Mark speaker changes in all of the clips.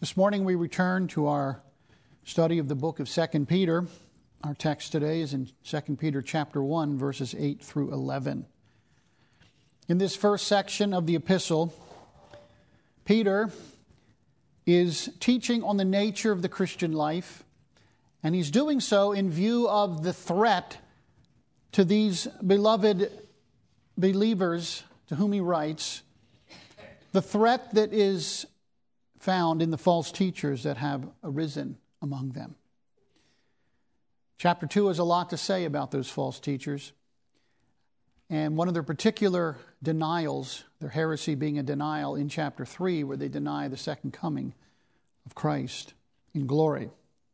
Speaker 1: This morning we return to our study of the book of 2 Peter. Our text today is in 2 Peter chapter 1, verses 8 through 11. In this first section of the epistle, Peter is teaching on the nature of the Christian life, and he's doing so in view of the threat to these beloved believers to whom he writes, the threat that is found in the false teachers that have arisen among them. Chapter 2 has a lot to say about those false teachers. And one of their particular denials, their heresy being a denial in chapter 3, where they deny the second coming of Christ in glory.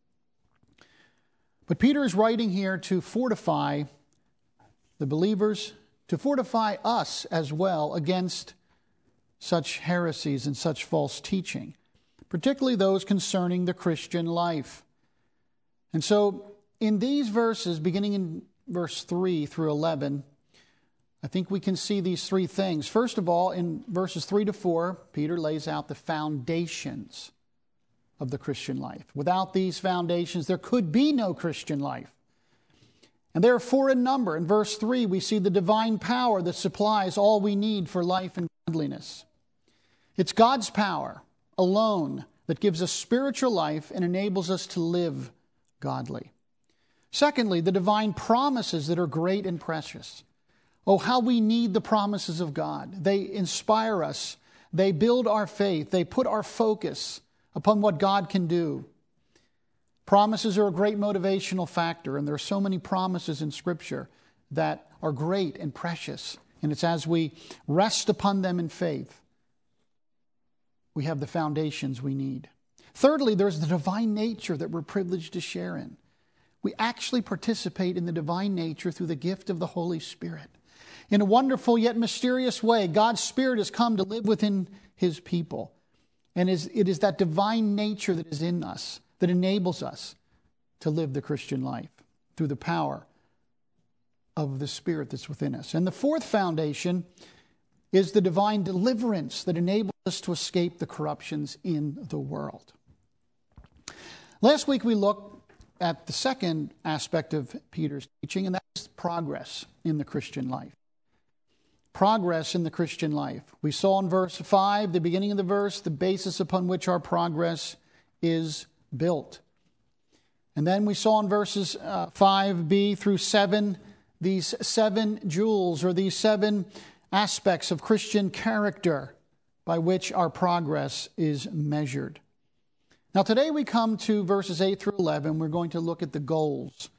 Speaker 1: But Peter is writing here to fortify the believers, to fortify us as well against such heresies and such false teaching, particularly those concerning the Christian life. And so in these verses, beginning in verse 3 through 11, I think we can see these three things. First of all, in verses 3 to 4, Peter lays out the foundations of the Christian life. Without these foundations, there could be no Christian life. And there are four in number. In verse 3, we see the divine power that supplies all we need for life and godliness. It's God's power alone that gives us spiritual life and enables us to live godly. Secondly, the divine promises that are great and precious. Oh, how we need the promises of God. They inspire us. They build our faith. They put our focus upon what God can do. Promises are a great motivational factor, and there are so many promises in Scripture that are great and precious. And it's as we rest upon them in faith, we have the foundations we need. Thirdly, there's the divine nature that we're privileged to share in. We actually participate in the divine nature through the gift of the Holy Spirit. In a wonderful yet mysterious way, God's Spirit has come to live within His people. And it is that divine nature that is in us that enables us to live the Christian life through the power of the Spirit that's within us. And the fourth foundation is the divine deliverance that enables us to escape the corruptions in the world. Last week we looked at the second aspect of Peter's teaching, and that is progress in the Christian life. Progress in the Christian life. We saw in verse 5, the beginning of the verse, the basis upon which our progress is built. And then we saw in verses 5b through 7, these 7 jewels, or these 7 aspects of Christian character by which our progress is measured. Now today we come to verses 8 through 11. We're going to look at the goals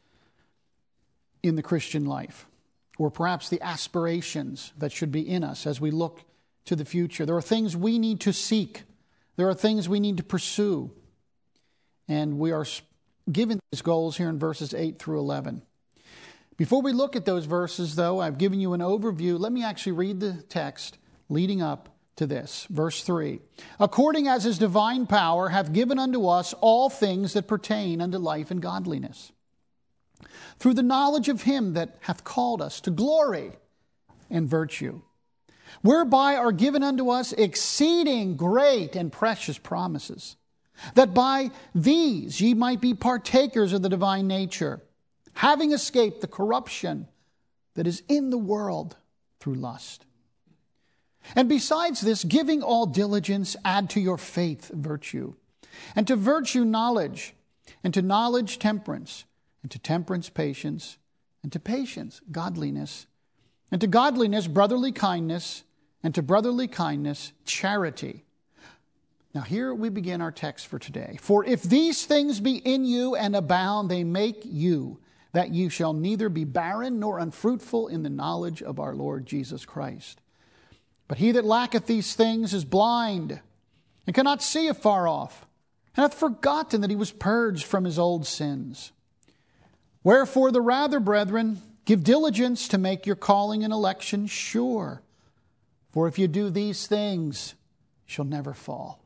Speaker 1: in the Christian life, or perhaps the aspirations that should be in us as we look to the future. There are things we need to seek. There are things we need to pursue. And we are given these goals here in verses 8 through 11. Before we look at those verses, though, I've given you an overview. Let me actually read the text leading up to this. Verse 3. According as His divine power hath given unto us all things that pertain unto life and godliness, through the knowledge of Him that hath called us to glory and virtue, whereby are given unto us exceeding great and precious promises, that by these ye might be partakers of the divine nature, having escaped the corruption that is in the world through lust. And besides this, giving all diligence, add to your faith virtue, and to virtue knowledge, and to knowledge temperance, and to temperance patience, and to patience godliness, and to godliness brotherly kindness, and to brotherly kindness charity. Now here we begin our text for today. For if these things be in you and abound, they make you, that you shall neither be barren nor unfruitful in the knowledge of our Lord Jesus Christ. But he that lacketh these things is blind, and cannot see afar off, and hath forgotten that he was purged from his old sins. Wherefore the rather, brethren, give diligence to make your calling and election sure. For if you do these things, you shall never fall.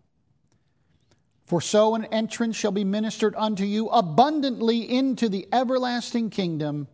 Speaker 1: For so an entrance shall be ministered unto you abundantly into the everlasting kingdom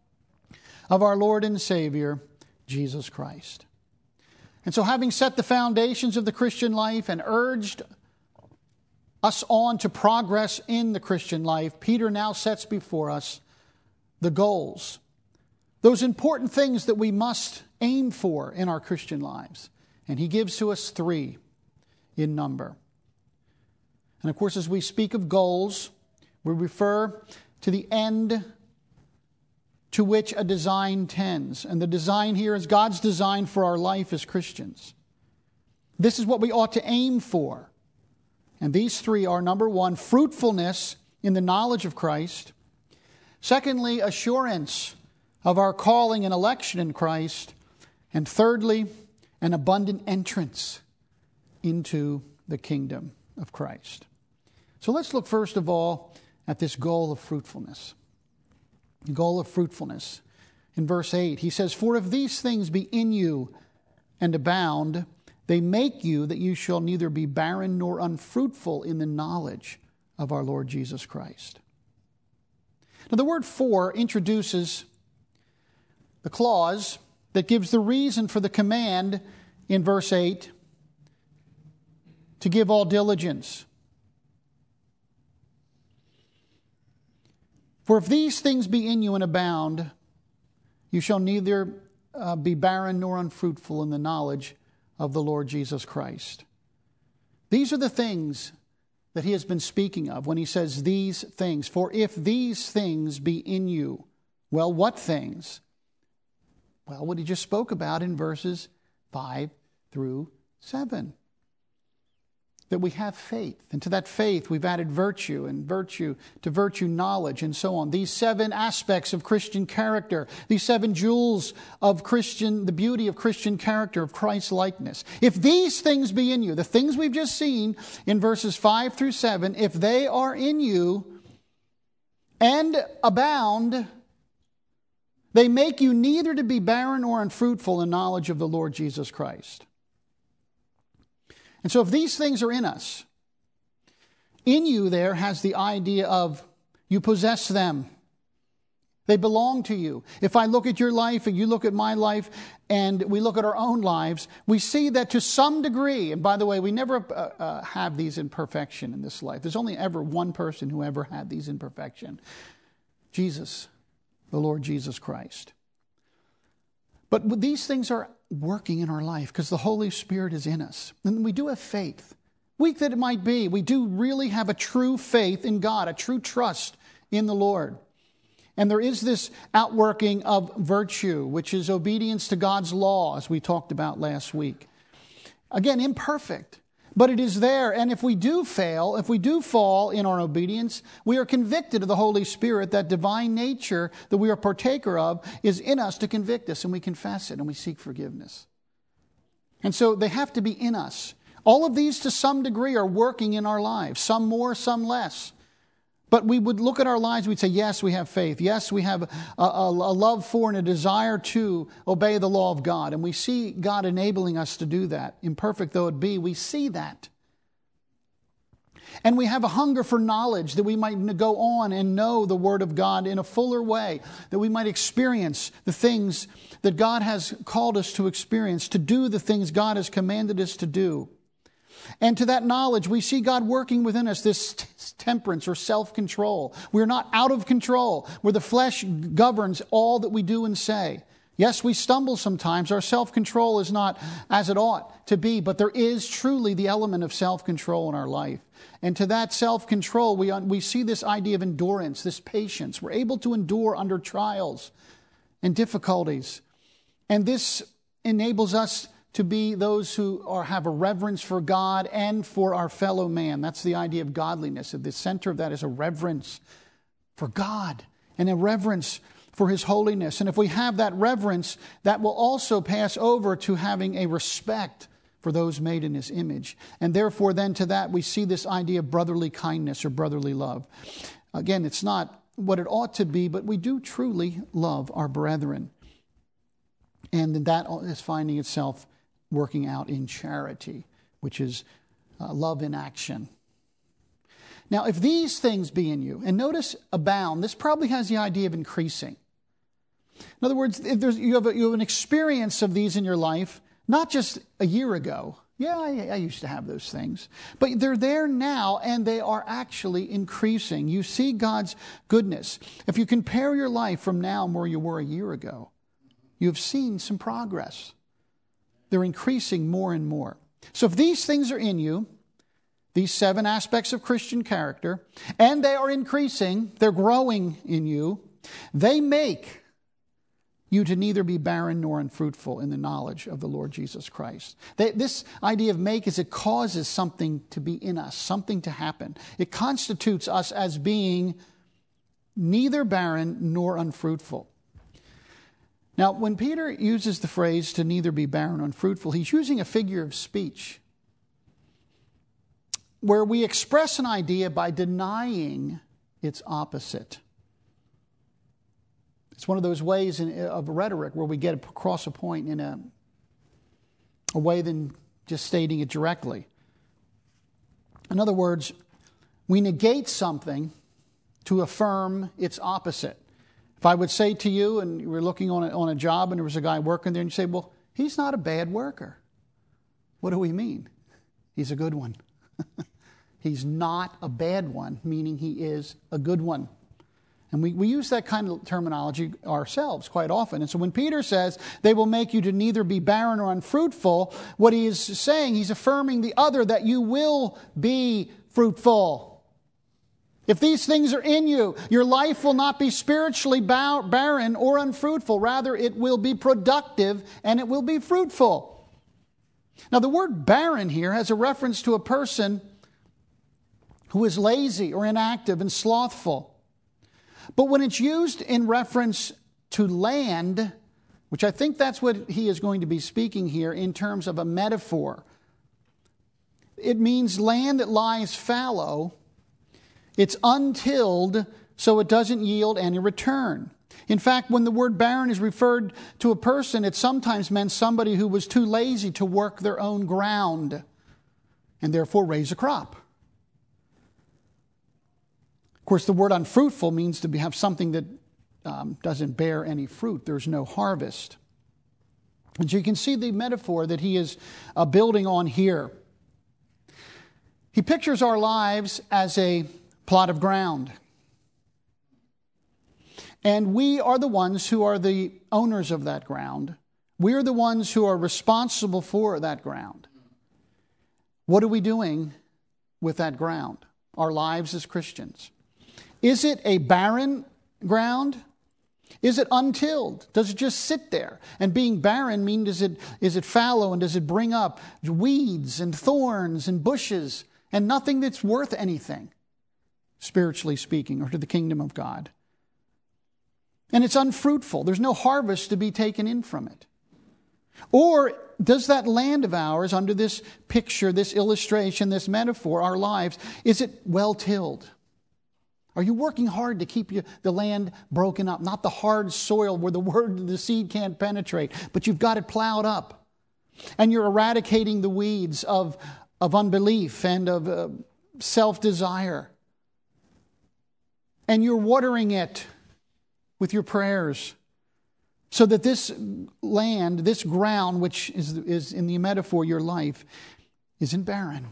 Speaker 1: of our Lord and Savior, Jesus Christ. And so having set the foundations of the Christian life and urged us on to progress in the Christian life, Peter now sets before us the goals, those important things that we must aim for in our Christian lives. And he gives to us 3 in number. And of course, as we speak of goals, we refer to the end to which a design tends. And the design here is God's design for our life as Christians. This is what we ought to aim for. And these 3 are, number 1, fruitfulness in the knowledge of Christ. Secondly, assurance of our calling and election in Christ. And thirdly, an abundant entrance into the kingdom of Christ. So let's look first of all at this goal of fruitfulness. The goal of fruitfulness. In verse 8, he says, "For if these things be in you and abound, they make you that you shall neither be barren nor unfruitful in the knowledge of our Lord Jesus Christ." Now the word "for" introduces the clause that gives the reason for the command in verse 8 to give all diligence. "For if these things be in you and abound, you shall neither be barren nor unfruitful in the knowledge of the Lord Jesus Christ." These are the things that he has been speaking of when he says these things. For if these things be in you. Well, what things? Well, what he just spoke about in verses 5 through 7. That we have faith. And to that faith we've added virtue, and virtue to virtue knowledge, and so on. These 7 aspects of Christian character, these 7 jewels of the beauty of Christian character, of Christ's likeness. If these things be in you, the things we've just seen in verses 5 through 7, if they are in you and abound, they make you neither to be barren or unfruitful in knowledge of the Lord Jesus Christ. And so if these things are in us, in you there has the idea of you possess them. They belong to you. If I look at your life and you look at my life and we look at our own lives, we see that to some degree, and by the way, we never have these in perfection in this life. There's only ever one person who ever had these in perfection. Jesus, the Lord Jesus Christ. But these things are working in our life because the Holy Spirit is in us. And we do have faith. Weak that it might be, we do really have a true faith in God, a true trust in the Lord. And there is this outworking of virtue, which is obedience to God's law, as we talked about last week. Again, imperfect, but it is there. And if we do fail, if we do fall in our obedience, we are convicted of the Holy Spirit. That divine nature that we are partaker of is in us to convict us, and we confess it and we seek forgiveness. And so they have to be in us. All of these to some degree are working in our lives, some more, some less. But we would look at our lives, we'd say, yes, we have faith. Yes, we have a love for and a desire to obey the law of God. And we see God enabling us to do that. Imperfect though it be, we see that. And we have a hunger for knowledge that we might go on and know the Word of God in a fuller way, that we might experience the things that God has called us to experience, to do the things God has commanded us to do. And to that knowledge, we see God working within us this temperance or self-control. We're not out of control, where the flesh governs all that we do and say. Yes, we stumble sometimes. Our self-control is not as it ought to be, but there is truly the element of self-control in our life. And to that self-control, we see this idea of endurance, this patience. We're able to endure under trials and difficulties. And this enables us to be those who have a reverence for God and for our fellow man. That's the idea of godliness. At the center of that is a reverence for God and a reverence for His holiness. And if we have that reverence, that will also pass over to having a respect for those made in His image. And therefore then to that we see this idea of brotherly kindness or brotherly love. Again, it's not what it ought to be, but we do truly love our brethren. And that is finding itself working out in charity, which is love in action. Now, if these things be in you, and notice abound, this probably has the idea of increasing. In other words, if you have an experience of these in your life, not just a year ago, Yeah, I used to have those things. But they're there now, and they are actually increasing. You see God's goodness. If you compare your life from now and where you were a year ago, you've seen some progress. They're increasing more and more. So if these things are in you, these 7 aspects of Christian character, and they are increasing, they're growing in you, they make you to neither be barren nor unfruitful in the knowledge of the Lord Jesus Christ. This idea of make is it causes something to be in us, something to happen. It constitutes us as being neither barren nor unfruitful. Now, when Peter uses the phrase to neither be barren nor unfruitful, he's using a figure of speech where we express an idea by denying its opposite. It's one of those ways of rhetoric where we get across a point in a way than just stating it directly. In other words, we negate something to affirm its opposite. If I would say to you, and you were looking on a job and there was a guy working there, and you say, well, he's not a bad worker. What do we mean? He's a good one. He's not a bad one, meaning he is a good one. And we use that kind of terminology ourselves quite often. And so when Peter says they will make you to neither be barren or unfruitful, what he is saying, he's affirming the other, that you will be fruitful. If these things are in you, your life will not be spiritually barren or unfruitful. Rather, it will be productive and it will be fruitful. Now, the word barren here has a reference to a person who is lazy or inactive and slothful. But when it's used in reference to land, which I think that's what he is going to be speaking here in terms of a metaphor, it means land that lies fallow. It's untilled, so it doesn't yield any return. In fact, when the word barren is referred to a person, it sometimes meant somebody who was too lazy to work their own ground and therefore raise a crop. Of course, the word unfruitful means to have something that doesn't bear any fruit. There's no harvest. And so you can see the metaphor that he is building on here. He pictures our lives as a plot of ground. And we are the ones who are the owners of that ground. We are the ones who are responsible for that ground. What are we doing with that ground? Our lives as Christians. Is it a barren ground? Is it untilled? Does it just sit there? And being barren means is it fallow, and does it bring up weeds and thorns and bushes and nothing that's worth anything, spiritually speaking, or to the kingdom of God? And it's unfruitful. There's no harvest to be taken in from it. Or does that land of ours, under this picture, this illustration, this metaphor, our lives, is it well tilled? Are you working hard to keep the land broken up? Not the hard soil where the seed can't penetrate, but you've got it plowed up. And you're eradicating the weeds of unbelief and of self-desire. And you're watering it with your prayers so that this land, this ground, which is in the metaphor your life, isn't barren.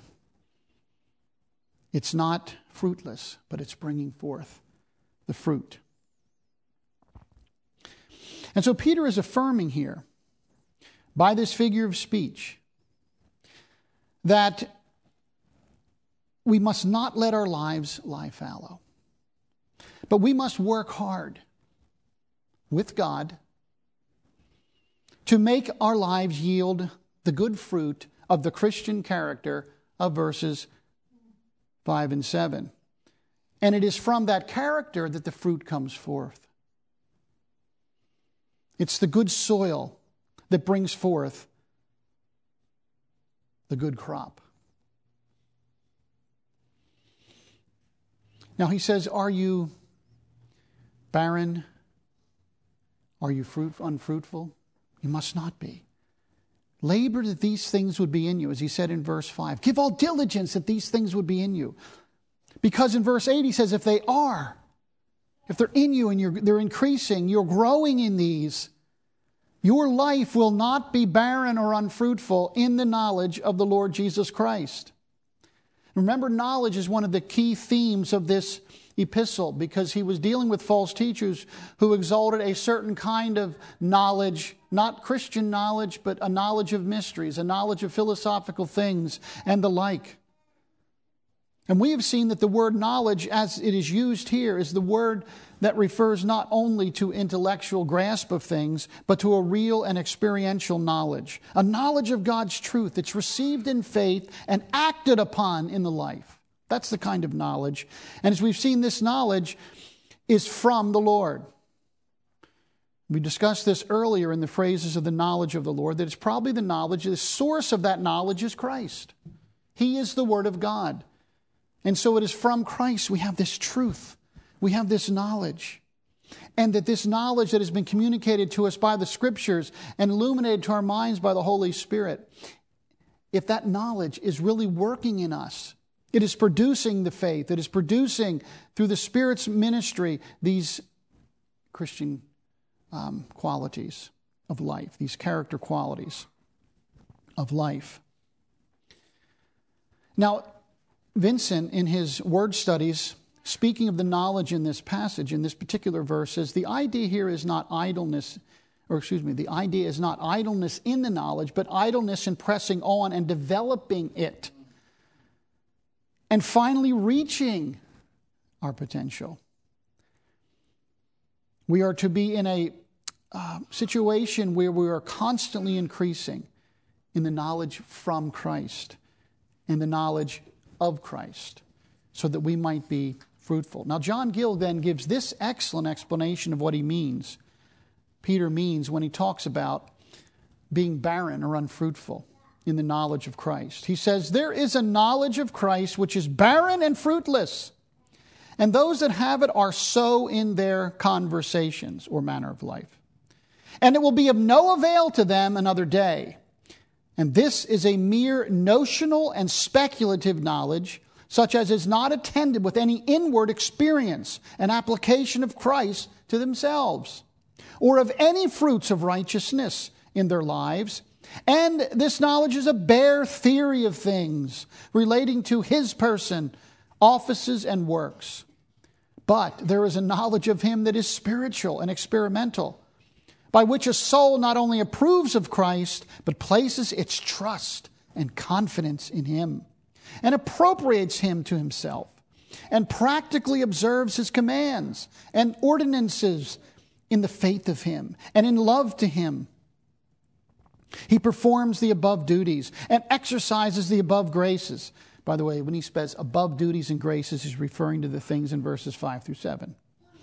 Speaker 1: It's not fruitless, but it's bringing forth the fruit. And so Peter is affirming here, by this figure of speech, that we must not let our lives lie fallow, but we must work hard with God to make our lives yield the good fruit of the Christian character of verses 5 and 7. And it is from that character that the fruit comes forth. It's the good soil that brings forth the good crop. Now he says, are you barren? Are you unfruitful? You must not be. Labor that these things would be in you, as he said in verse 5. Give all diligence that these things would be in you. Because in verse 8 he says, if they are, if they're in you and they're increasing, you're growing in these, Your life will not be barren or unfruitful in the knowledge of the Lord Jesus Christ. Remember, knowledge is one of the key themes of this epistle, because he was dealing with false teachers who exalted a certain kind of knowledge, not Christian knowledge, but a knowledge of mysteries, a knowledge of philosophical things and the like. And we have seen that the word knowledge, as it is used here, is the word that refers not only to intellectual grasp of things, but to a real and experiential knowledge. A knowledge of God's truth that's received in faith and acted upon in the life. That's the kind of knowledge. And as we've seen, this knowledge is from the Lord. We discussed this earlier in the phrases of the knowledge of the Lord, that it's probably the knowledge, the source of that knowledge is Christ. He is the Word of God. And so it is from Christ we have this truth. We have this knowledge. And that this knowledge that has been communicated to us by the Scriptures and illuminated to our minds by the Holy Spirit, if that knowledge is really working in us, it is producing the faith. It is producing, through the Spirit's ministry, these Christian qualities of life, these character qualities of life. Now, Vincent, in his word studies, speaking of the knowledge in this passage, in this particular verse, says the idea here is not idleness, the idea is not idleness in the knowledge, but idleness in pressing on and developing it. And finally reaching our potential. We are to be in a situation where we are constantly increasing in the knowledge from Christ and the knowledge of Christ, so that we might be fruitful. Now, John Gill then gives this excellent explanation of what he means. Peter means when he talks about being barren or unfruitful in the knowledge of Christ. He says, there is a knowledge of Christ which is barren and fruitless, and those that have it are so in their conversations or manner of life. And it will be of no avail to them another day. And this is a mere notional and speculative knowledge, such as is not attended with any inward experience and application of Christ to themselves, or of any fruits of righteousness in their lives. And this knowledge is a bare theory of things relating to His person, offices, and works. But there is a knowledge of Him that is spiritual and experimental, by which a soul not only approves of Christ, but places its trust and confidence in Him, and appropriates Him to himself, and practically observes His commands and ordinances in the faith of Him and in love to Him. He performs the above duties and exercises the above graces. By the way, when he says above duties and graces, he's referring to the things in verses 5 through 7.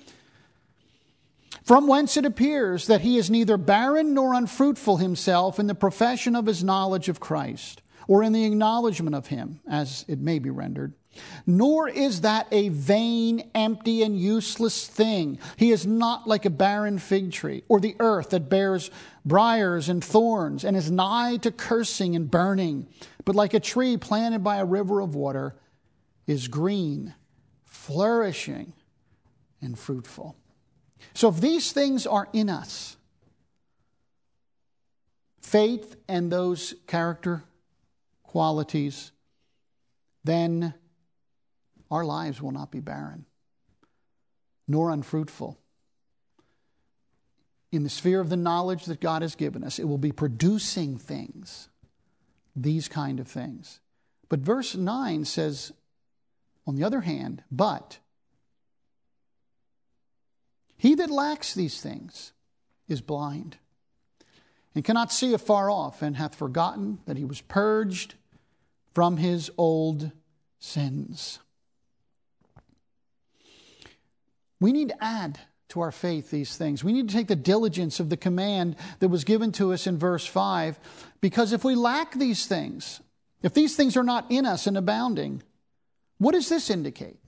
Speaker 1: From whence it appears that he is neither barren nor unfruitful himself in the profession of his knowledge of Christ, or in the acknowledgement of Him, as it may be rendered. Nor is that a vain, empty, and useless thing. He is not like a barren fig tree, or the earth that bears briars and thorns, and is nigh to cursing and burning, but like a tree planted by a river of water, is green, flourishing, and fruitful. So if these things are in us, faith and those character qualities, then our lives will not be barren, nor unfruitful. In the sphere of the knowledge that God has given us, it will be producing things, these kind of things. But verse 9 says, on the other hand, but he that lacks these things is blind, and cannot see afar off, and hath forgotten that he was purged from his old sins. We need to add to our faith these things. We need to take the diligence of the command that was given to us in verse 5, because if we lack these things, if these things are not in us and abounding, what does this indicate?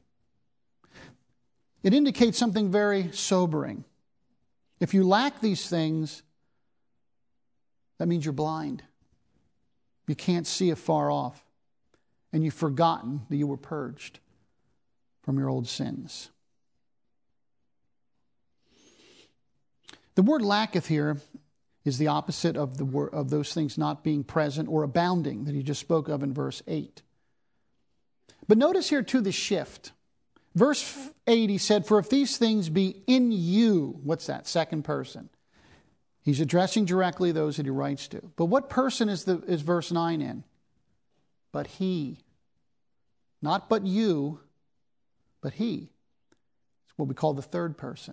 Speaker 1: It indicates something very sobering. If you lack these things, that means you're blind. You can't see afar off. And you've forgotten that you were purged from your old sins. The word lacketh here is the opposite of those things not being present or abounding that he just spoke of in verse 8. But notice here too the shift. Verse 8, he said, "For if these things be in you," what's that? Second person. He's addressing directly those that he writes to. But what person is verse 9 in? But he. Not but you, but he. It's what we call the third person.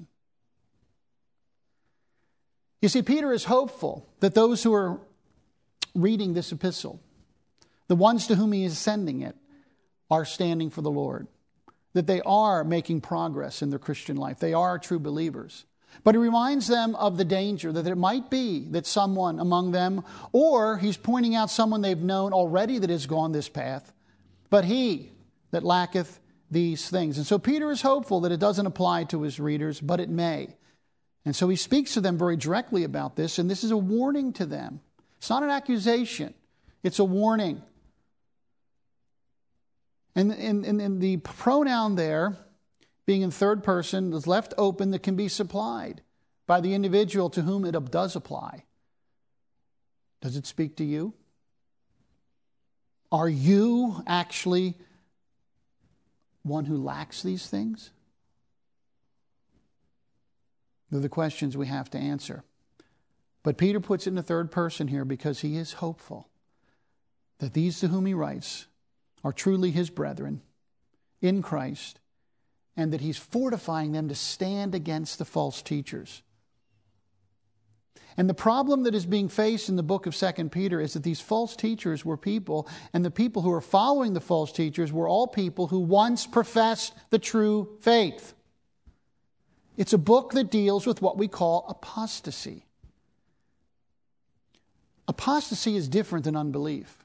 Speaker 1: You see, Peter is hopeful that those who are reading this epistle, the ones to whom he is sending it, are standing for the Lord, that they are making progress in their Christian life. They are true believers. But he reminds them of the danger that it might be that someone among them, or he's pointing out someone they've known already that has gone this path, but he that lacketh these things. And so Peter is hopeful that it doesn't apply to his readers, but it may. And so he speaks to them very directly about this, and this is a warning to them. It's not an accusation. It's a warning. And the pronoun there, being in third person, is left open that can be supplied by the individual to whom it does apply. Does it speak to you? Are you actually one who lacks these things? They're the questions we have to answer. But Peter puts it in the third person here because he is hopeful that these to whom he writes are truly his brethren in Christ, and that he's fortifying them to stand against the false teachers. And the problem that is being faced in the book of 2 Peter is that these false teachers were people, and the people who are following the false teachers were all people who once professed the true faith. It's a book that deals with what we call apostasy. Apostasy is different than unbelief.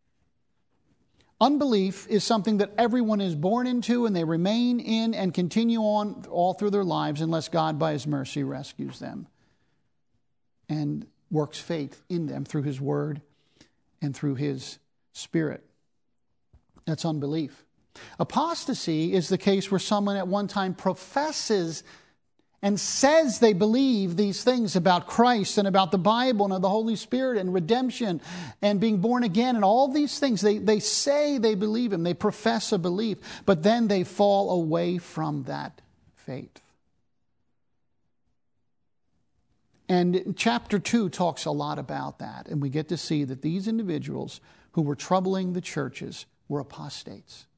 Speaker 1: Unbelief is something that everyone is born into and they remain in and continue on all through their lives unless God by his mercy rescues them and works faith in them through his word and through his spirit. That's unbelief. Apostasy is the case where someone at one time professes and says they believe these things about Christ and about the Bible and the Holy Spirit and redemption and being born again and all these things. They say they believe him. They profess a belief, but then they fall away from that faith. And chapter 2 talks a lot about that, and we get to see that these individuals who were troubling the churches were apostates.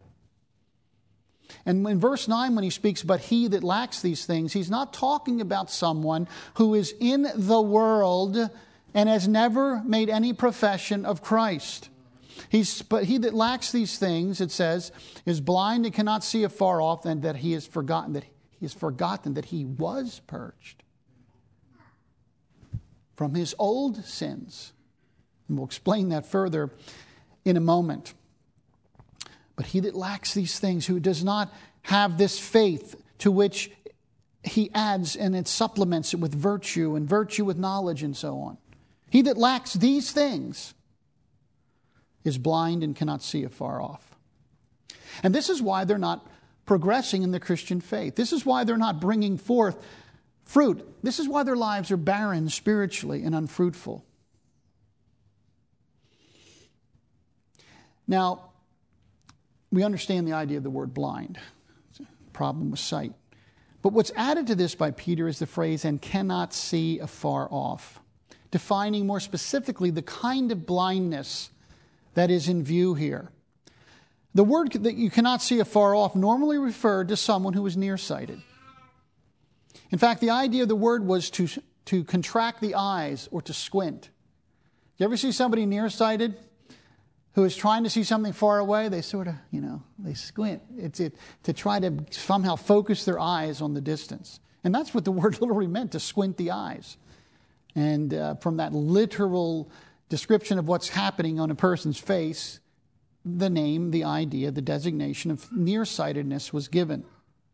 Speaker 1: And in verse 9, when he speaks, but he that lacks these things, he's not talking about someone who is in the world and has never made any profession of Christ. But he that lacks these things, it says, is blind and cannot see afar off, and that he has forgotten that he was purged from his old sins. And we'll explain that further in a moment. But he that lacks these things, who does not have this faith to which he adds and it supplements it with virtue and virtue with knowledge and so on. He that lacks these things is blind and cannot see afar off. And this is why they're not progressing in the Christian faith. This is why they're not bringing forth fruit. This is why their lives are barren spiritually and unfruitful. Now, we understand the idea of the word blind. It's a problem with sight. But what's added to this by Peter is the phrase, and cannot see afar off, defining more specifically the kind of blindness that is in view here. The word that you cannot see afar off normally referred to someone who was nearsighted. In fact, the idea of the word was to contract the eyes or to squint. You ever see somebody nearsighted who is trying to see something far away? They sort of, they squint. It's to try to somehow focus their eyes on the distance. And that's what the word literally meant, to squint the eyes. And from that literal description of what's happening on a person's face, the name, the idea, the designation of nearsightedness was given.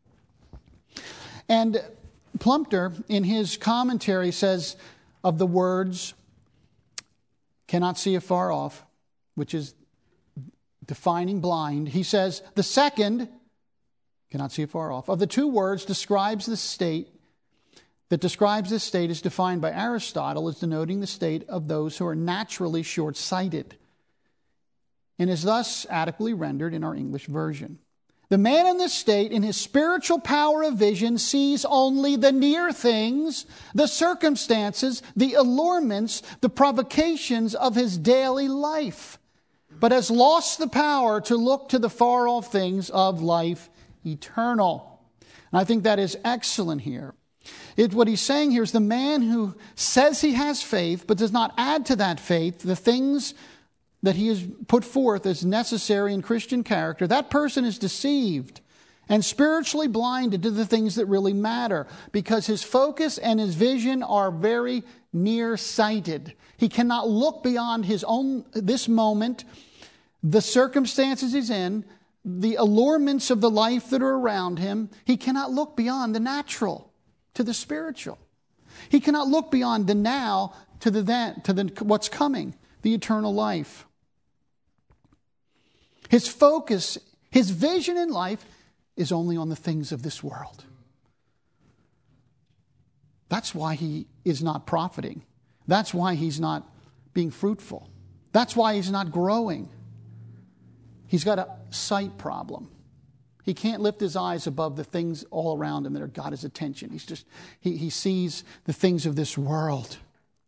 Speaker 1: And Plumpter, in his commentary, says of the words, cannot see afar off, which is defining blind, he says, the second, cannot see afar off, of the two words describes the state that describes this state is defined by Aristotle as denoting the state of those who are naturally short-sighted, and is thus adequately rendered in our English version. The man in this state, in his spiritual power of vision, sees only the near things, the circumstances, the allurements, the provocations of his daily life, but has lost the power to look to the far-off things of life eternal. And I think that is excellent here. What he's saying here is the man who says he has faith, but does not add to that faith the things that he has put forth as necessary in Christian character, that person is deceived and spiritually blinded to the things that really matter, because his focus and his vision are very nearsighted. He cannot look beyond this moment, the circumstances he's in, the allurements of the life that are around him. He cannot look beyond the natural to the spiritual. He cannot look beyond the now to the what's coming, the eternal life. His focus, his vision in life is only on the things of this world. That's why he is not profiting. That's why he's not being fruitful. That's why he's not growing. He's got a sight problem. He can't lift his eyes above the things all around him that have got his attention. He sees the things of this world.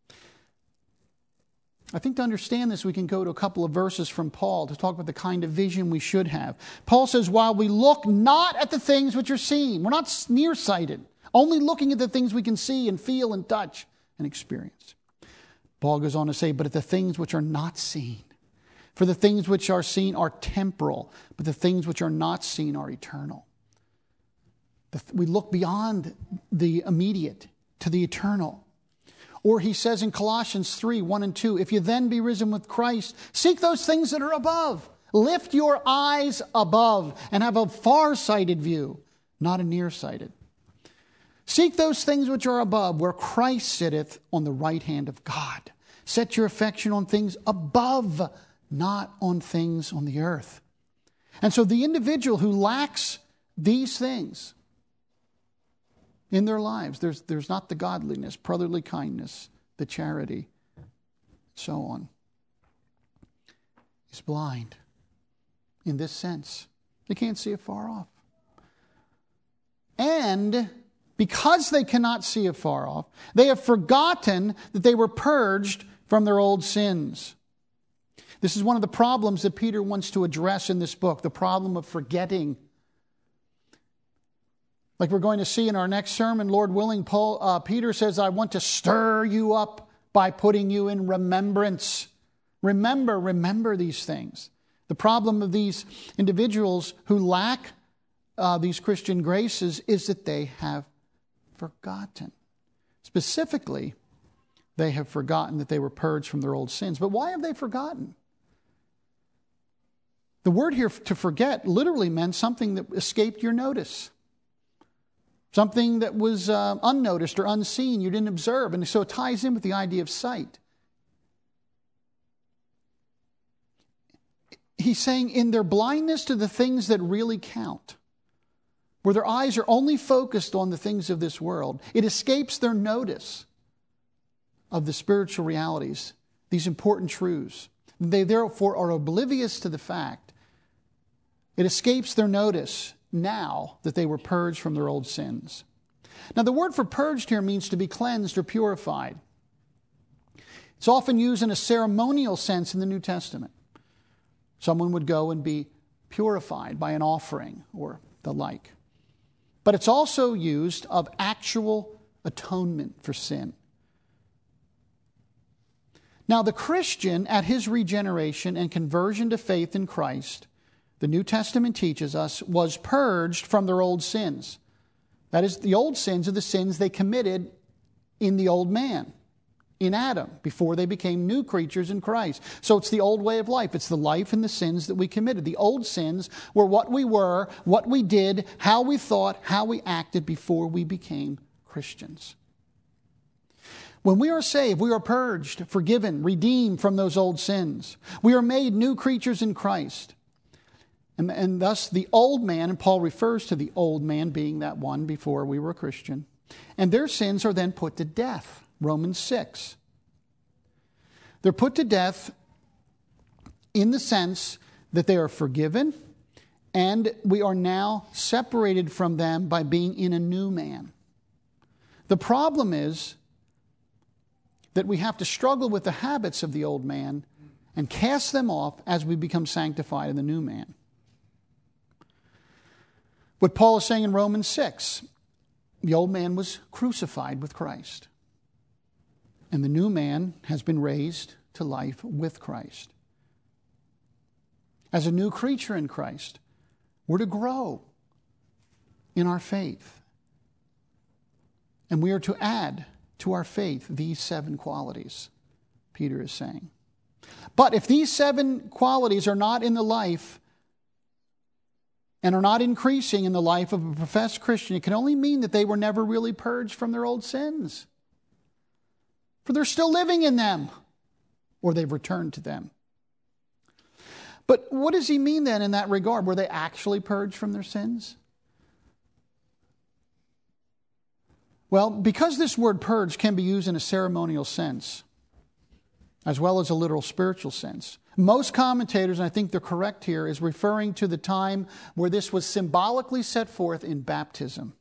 Speaker 1: I think to understand this, we can go to a couple of verses from Paul to talk about the kind of vision we should have. Paul says, while we look not at the things which are seen, we're not nearsighted, only looking at the things we can see and feel and touch and experience. Paul goes on to say, but at the things which are not seen. For the things which are seen are temporal, but the things which are not seen are eternal. We look beyond the immediate to the eternal. Or he says in Colossians 3, 1 and 2, if you then be risen with Christ, seek those things that are above. Lift your eyes above and have a far-sighted view, not a nearsighted. Seek those things which are above, where Christ sitteth on the right hand of God. Set your affection on things above, not on things on the earth. And so the individual who lacks these things in their lives, there's not the godliness, brotherly kindness, the charity, so on. He's blind in this sense. They can't see afar off. And because they cannot see afar off, they have forgotten that they were purged from their old sins. This is one of the problems that Peter wants to address in this book, the problem of forgetting. Like we're going to see in our next sermon, Lord willing, Peter says, I want to stir you up by putting you in remembrance. Remember these things. The problem of these individuals who lack these Christian graces is that they have forgotten. Specifically, they have forgotten that they were purged from their old sins. But why have they forgotten? The word here, to forget, literally meant something that escaped your notice. Something that was unnoticed or unseen, you didn't observe. And so it ties in with the idea of sight. He's saying in their blindness to the things that really count, where their eyes are only focused on the things of this world, it escapes their notice of the spiritual realities, these important truths. They therefore are oblivious to the fact. It escapes their notice now that they were purged from their old sins. Now, the word for purged here means to be cleansed or purified. It's often used in a ceremonial sense in the New Testament. Someone would go and be purified by an offering or the like. But it's also used of actual atonement for sin. Now, the Christian at his regeneration and conversion to faith in Christ, the New Testament teaches us, was purged from their old sins. That is, the old sins are the sins they committed in the old man, in Adam, before they became new creatures in Christ. So it's the old way of life. It's the life and the sins that we committed. The old sins were what we were, what we did, how we thought, how we acted before we became Christians. When we are saved, we are purged, forgiven, redeemed from those old sins. We are made new creatures in Christ. And thus the old man, and Paul refers to the old man being that one before we were a Christian, And their sins are then put to death. Romans 6. They're put to death in the sense that they are forgiven, and we are now separated from them by being in a new man. The problem is that we have to struggle with the habits of the old man and cast them off as we become sanctified in the new man. What Paul is saying in Romans 6, the old man was crucified with Christ, and the new man has been raised to life with Christ. As a new creature in Christ, we're to grow in our faith. And we are to add to our faith these 7 qualities, Peter is saying. But if these 7 qualities are not in the life and are not increasing in the life of a professed Christian, it can only mean that they were never really purged from their old sins. For they're still living in them, or they've returned to them. But what does he mean then in that regard? Were they actually purged from their sins? Well, because this word purge can be used in a ceremonial sense, as well as a literal spiritual sense, most commentators, and I think they're correct here, is referring to the time where this was symbolically set forth in baptism.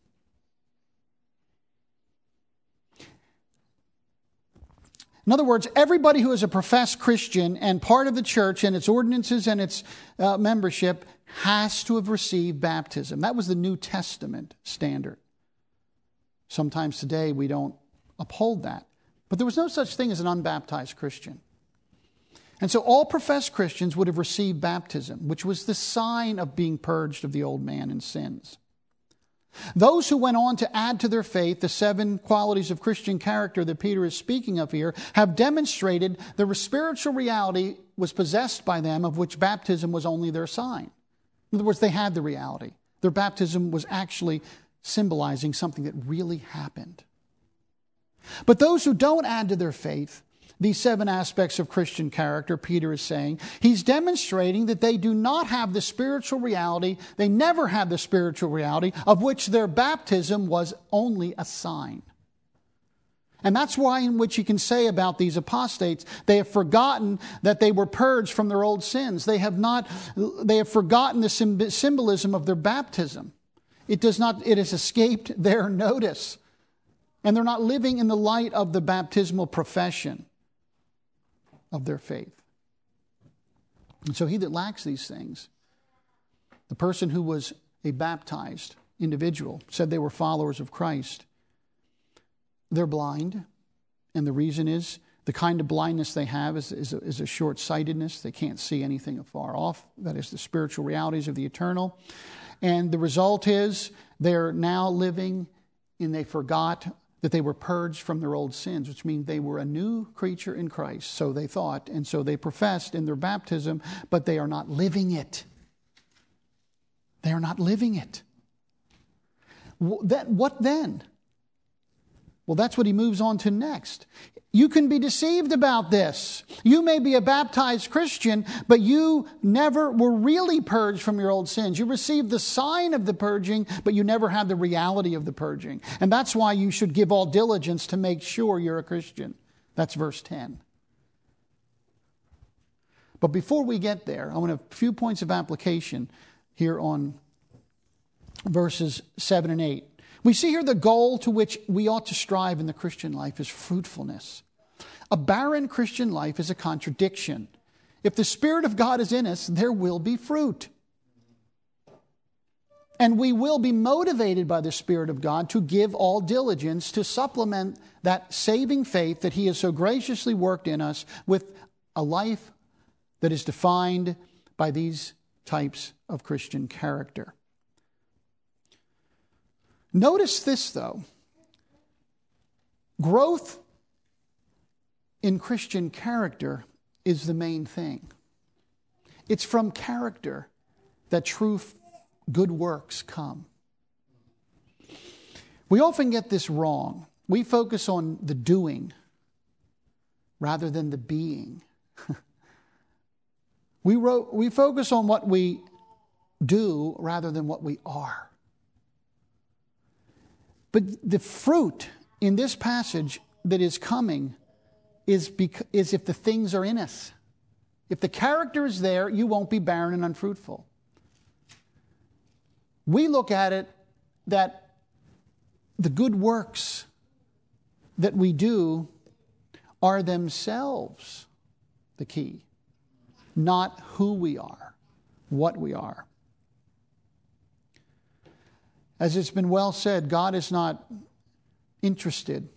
Speaker 1: In other words, everybody who is a professed Christian and part of the church and its ordinances and its membership has to have received baptism. That was the New Testament standard. Sometimes today we don't uphold that. But there was no such thing as an unbaptized Christian. And so all professed Christians would have received baptism, which was the sign of being purged of the old man and sins. Those who went on to add to their faith the 7 qualities of Christian character that Peter is speaking of here have demonstrated the spiritual reality was possessed by them, of which baptism was only their sign. In other words, they had the reality. Their baptism was actually symbolizing something that really happened. But those who don't add to their faith these 7 aspects of Christian character, Peter is saying, he's demonstrating that they do not have the spiritual reality, they never had the spiritual reality of which their baptism was only a sign. And that's why in which he can say about these apostates, they have forgotten that they were purged from their old sins. They have forgotten the symbolism of their baptism. It has escaped their notice. And they're not living in the light of the baptismal profession of their faith. And so he that lacks these things, the person who was a baptized individual, said they were followers of Christ, they're blind. And the reason is the kind of blindness they have is a short-sightedness. They can't see anything afar off. That is the spiritual realities of the eternal. And the result is they're now living and they forgot that they were purged from their old sins, which means they were a new creature in Christ. So they thought, and so they professed in their baptism, but they are not living it. They are not living it. What then? Well, that's what he moves on to next. You can be deceived about this. You may be a baptized Christian, but you never were really purged from your old sins. You received the sign of the purging, but you never had the reality of the purging. And that's why you should give all diligence to make sure you're a Christian. That's verse 10. But before we get there, I want a few points of application here on verses 7 and 8. We see here the goal to which we ought to strive in the Christian life is fruitfulness. A barren Christian life is a contradiction. If the Spirit of God is in us, there will be fruit. And we will be motivated by the Spirit of God to give all diligence to supplement that saving faith that He has so graciously worked in us with a life that is defined by these types of Christian character. Notice this, though. Growth in Christian character is the main thing. It's from character that true good works come. We often get this wrong. We focus on the doing rather than the being. We focus on what we do rather than what we are. But the fruit in this passage that is coming is if the things are in us. If the character is there, you won't be barren and unfruitful. We look at it that the good works that we do are themselves the key, not who we are, what we are. As it's been well said, God is not interested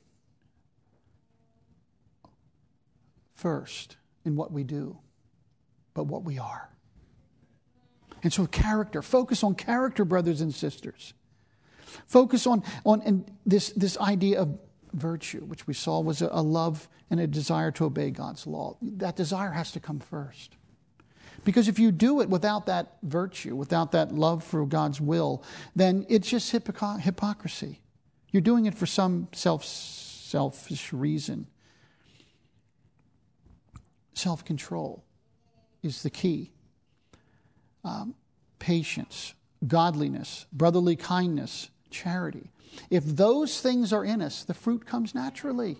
Speaker 1: first in what we do, but what we are. And so character, focus on character, brothers and sisters. Focus on this idea of virtue, which we saw was a love and a desire to obey God's law. That desire has to come first. Because if you do it without that virtue, without that love for God's will, then it's just hypocrisy. You're doing it for some selfish reason. Self-control is the key. Patience, godliness, brotherly kindness, charity. If those things are in us, the fruit comes naturally.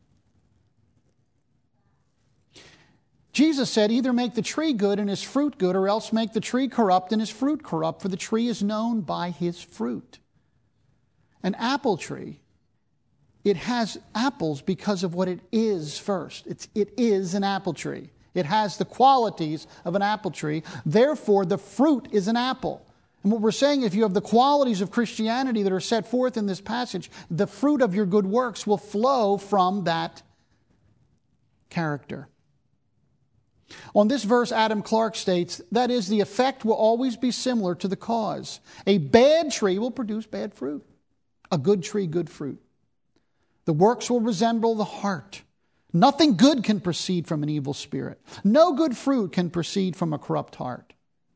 Speaker 1: Jesus said, either make the tree good and his fruit good, or else make the tree corrupt and his fruit corrupt, for the tree is known by his fruit. An apple tree, it has apples because of what it is first. It is an apple tree. It has the qualities of an apple tree. Therefore, the fruit is an apple. And what we're saying, if you have the qualities of Christianity that are set forth in this passage, the fruit of your good works will flow from that character. On this verse, Adam Clarke states, that is, the effect will always be similar to the cause. A bad tree will produce bad fruit. A good tree, good fruit. The works will resemble the heart. Nothing good can proceed from an evil spirit. No good fruit can proceed from a corrupt heart.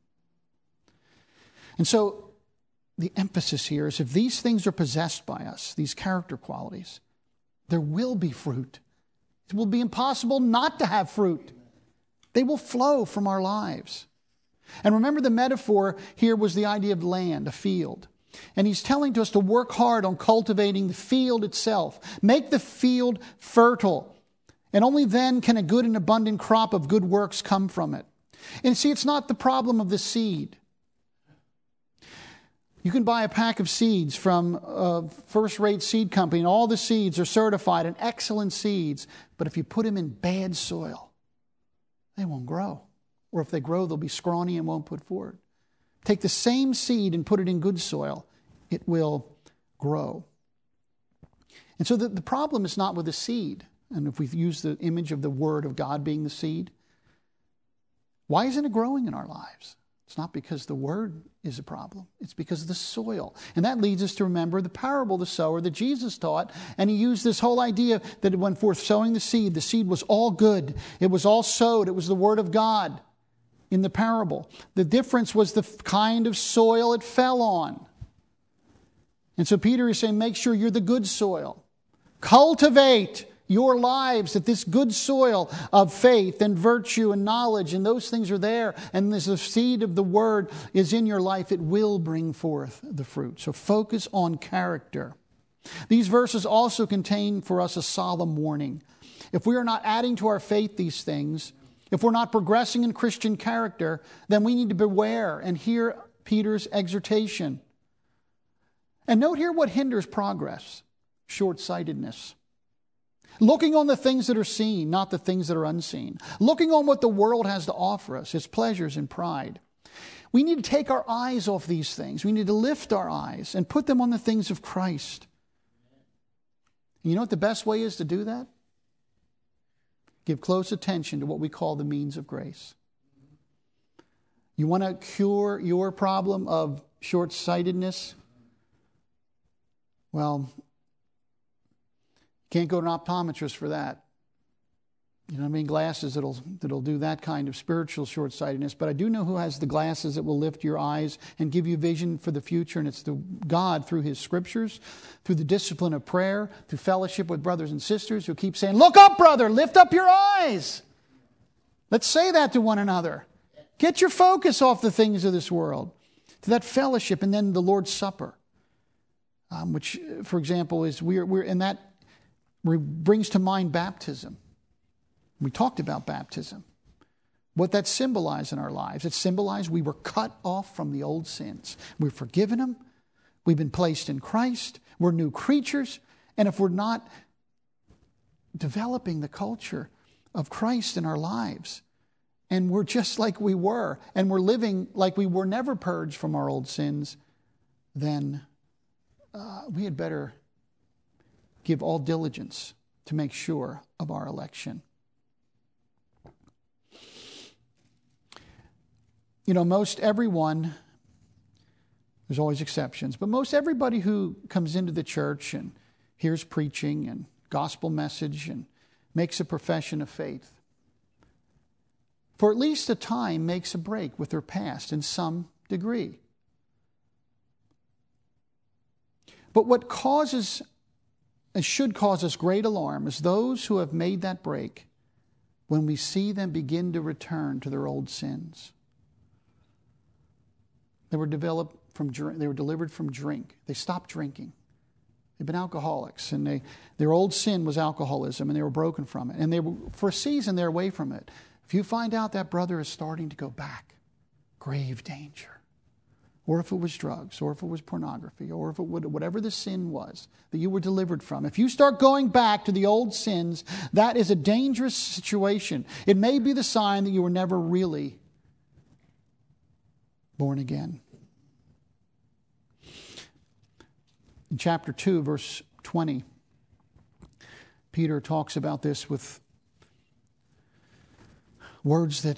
Speaker 1: And so the emphasis here is if these things are possessed by us, these character qualities, there will be fruit. It will be impossible not to have fruit. They will flow from our lives. And remember, the metaphor here was the idea of land, a field. And he's telling us to work hard on cultivating the field itself. Make the field fertile. And only then can a good and abundant crop of good works come from it. And see, it's not the problem of the seed. You can buy a pack of seeds from a first-rate seed company, and all the seeds are certified and excellent seeds. But if you put them in bad soil, they won't grow. Or if they grow, they'll be scrawny and won't put forward. Take the same seed and put it in good soil. It will grow. And so the problem is not with the seed. And if we use the image of the Word of God being the seed, why isn't it growing in our lives? It's not because the Word is a problem. It's because of the soil. And that leads us to remember the parable of the sower that Jesus taught. And he used this whole idea that it went forth sowing the seed. The seed was all good. It was all sowed. It was the Word of God in the parable. The difference was the kind of soil it fell on. And so Peter is saying, make sure you're the good soil. Cultivate your lives, that this good soil of faith and virtue and knowledge and those things are there, and as the seed of the Word is in your life, it will bring forth the fruit. So focus on character. These verses also contain for us a solemn warning. If we are not adding to our faith these things, if we're not progressing in Christian character, then we need to beware and hear Peter's exhortation. And note here what hinders progress: short-sightedness. Looking on the things that are seen, not the things that are unseen. Looking on what the world has to offer us, its pleasures and pride. We need to take our eyes off these things. We need to lift our eyes and put them on the things of Christ. And you know what the best way is to do that? Give close attention to what we call the means of grace. You want to cure your problem of short-sightedness? Well, can't go to an optometrist for that. You know what I mean? Glasses that'll do that kind of spiritual short-sightedness. But I do know who has the glasses that will lift your eyes and give you vision for the future. And it's the God through His Scriptures, through the discipline of prayer, through fellowship with brothers and sisters who keep saying, look up, brother, lift up your eyes. Let's say that to one another. Get your focus off the things of this world, to that fellowship, and then the Lord's Supper. which, for example, is we're in that brings to mind baptism. We talked about baptism. What that symbolized in our lives. It symbolized we were cut off from the old sins. We've forgiven them. We've been placed in Christ. We're new creatures. And if we're not developing the culture of Christ in our lives, and we're just like we were, and we're living like we were never purged from our old sins, then we had better give all diligence to make sure of our election. You know, most everyone, there's always exceptions, but most everybody who comes into the church and hears preaching and gospel message and makes a profession of faith, for at least a time makes a break with their past in some degree. But what causes and should cause us great alarm is those who have made that break when we see them begin to return to their old sins. They were delivered from drink. They stopped drinking. They've been alcoholics, and their old sin was alcoholism, and they were broken from it. And they were, for a season, they're away from it. If you find out that brother is starting to go back, grave danger. Or if it was drugs, or if it was pornography, or if it would, whatever the sin was that you were delivered from. If you start going back to the old sins, that is a dangerous situation. It may be the sign that you were never really born again. In chapter 2, verse 20, Peter talks about this with words that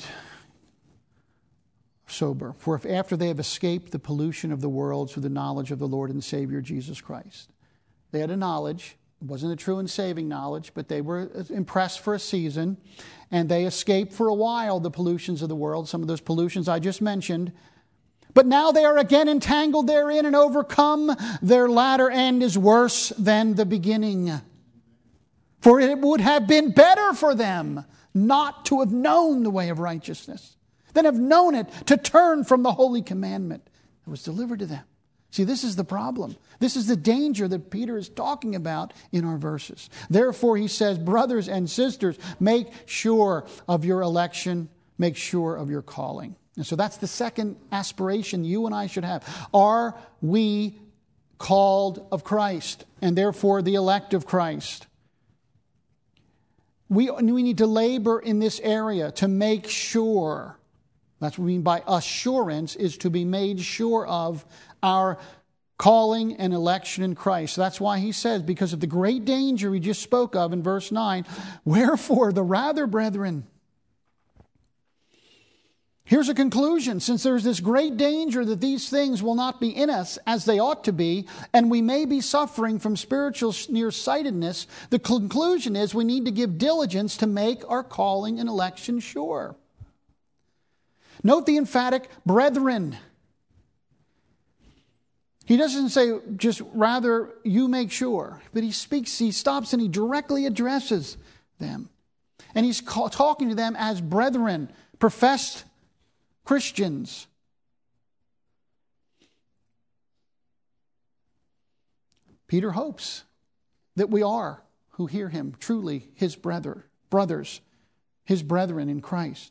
Speaker 1: are sober. For if after they have escaped the pollution of the world through the knowledge of the Lord and Savior Jesus Christ. They had a knowledge. It wasn't a true and saving knowledge, but they were impressed for a season, and they escaped for a while the pollutions of the world, some of those pollutions I just mentioned. But now they are again entangled therein and overcome. Their latter end is worse than the beginning. For it would have been better for them not to have known the way of righteousness than have known it, to turn from the holy commandment that was delivered to them. See, this is the problem. This is the danger that Peter is talking about in our verses. Therefore, he says, brothers and sisters, make sure of your election, make sure of your calling. And so that's the second aspiration you and I should have. Are we called of Christ, and therefore the elect of Christ? We need to labor in this area to make sure. That's what we mean by assurance, is to be made sure of our calling and election in Christ. That's why he says, because of the great danger we just spoke of in verse 9, wherefore the rather, brethren. Here's a conclusion. Since there's this great danger that these things will not be in us as they ought to be, and we may be suffering from spiritual nearsightedness, the conclusion is we need to give diligence to make our calling and election sure. Note the emphatic brethren. He doesn't say just rather you make sure, but he stops and he directly addresses them. And he's talking to them as brethren, professed Christians. Peter hopes that we are, who hear him, truly his brothers, his brethren in Christ.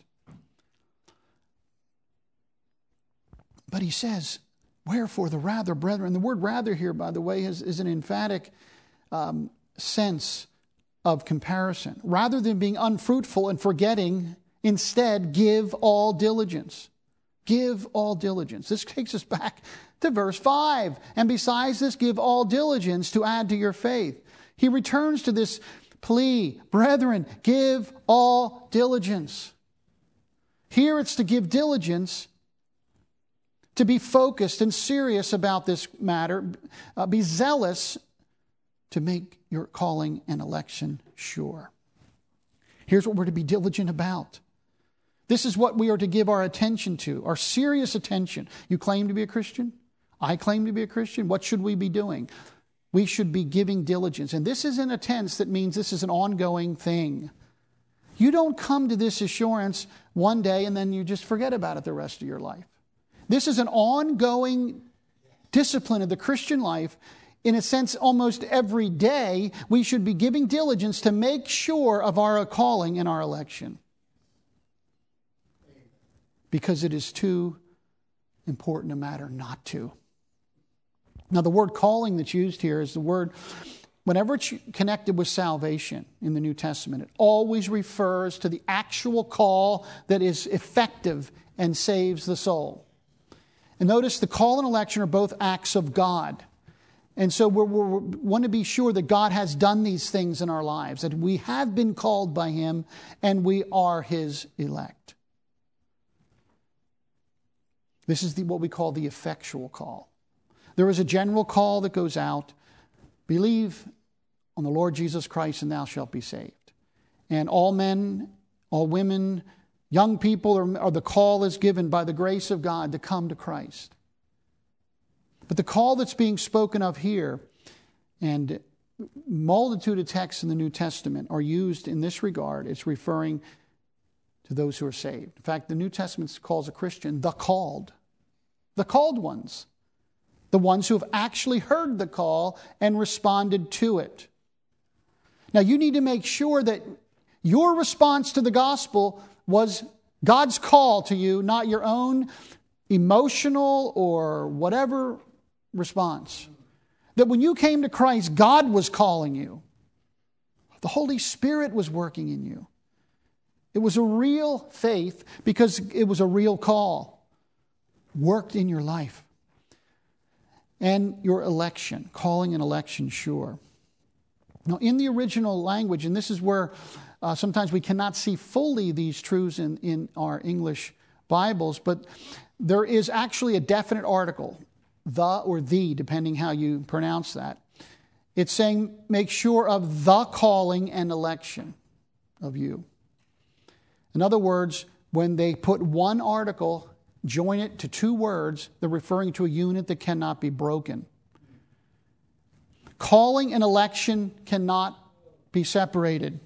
Speaker 1: But he says, wherefore the rather, brethren. The word rather here, by the way, is an emphatic sense of comparison. Rather than being unfruitful and forgetting, instead, give all diligence. Give all diligence. This takes us back to verse 5. And besides this, give all diligence to add to your faith. He returns to this plea. Brethren, give all diligence. Here it's to give diligence, to be focused and serious about this matter. Be zealous to make your calling and election sure. Here's what we're to be diligent about. This is what we are to give our attention to, our serious attention. You claim to be a Christian? I claim to be a Christian. What should we be doing? We should be giving diligence. And this is in a tense that means this is an ongoing thing. You don't come to this assurance one day and then you just forget about it the rest of your life. This is an ongoing discipline of the Christian life. in a sense, almost every day, we should be giving diligence to make sure of our calling and our election. Because it is too important a matter not to. Now, the word calling that's used here is the word, whenever it's connected with salvation in the New Testament, it always refers to the actual call that is effective and saves the soul. And notice the call and election are both acts of God. And so we want to be sure that God has done these things in our lives, that we have been called by Him and we are His elect. This is what we call the effectual call. There is a general call that goes out, believe on the Lord Jesus Christ and thou shalt be saved. And all men, all women, young people, or the call is given by the grace of God to come to Christ. But the call that's being spoken of here, and multitude of texts in the New Testament are used in this regard. It's referring to those who are saved. In fact, the New Testament calls a Christian the called ones, the ones who have actually heard the call and responded to it. Now, you need to make sure that your response to the gospel was God's call to you, not your own emotional or whatever response. That when you came to Christ, God was calling you. The Holy Spirit was working in you. It was a real faith because it was a real call. Worked in your life. And your election, calling and election sure. Now, in the original language, and this is where sometimes we cannot see fully these truths in our English Bibles, but there is actually a definite article, the or the, depending how you pronounce that. It's saying, make sure of the calling and election of you. In other words, when they put one article, join it to two words, they're referring to a unit that cannot be broken. Calling and election cannot be separated.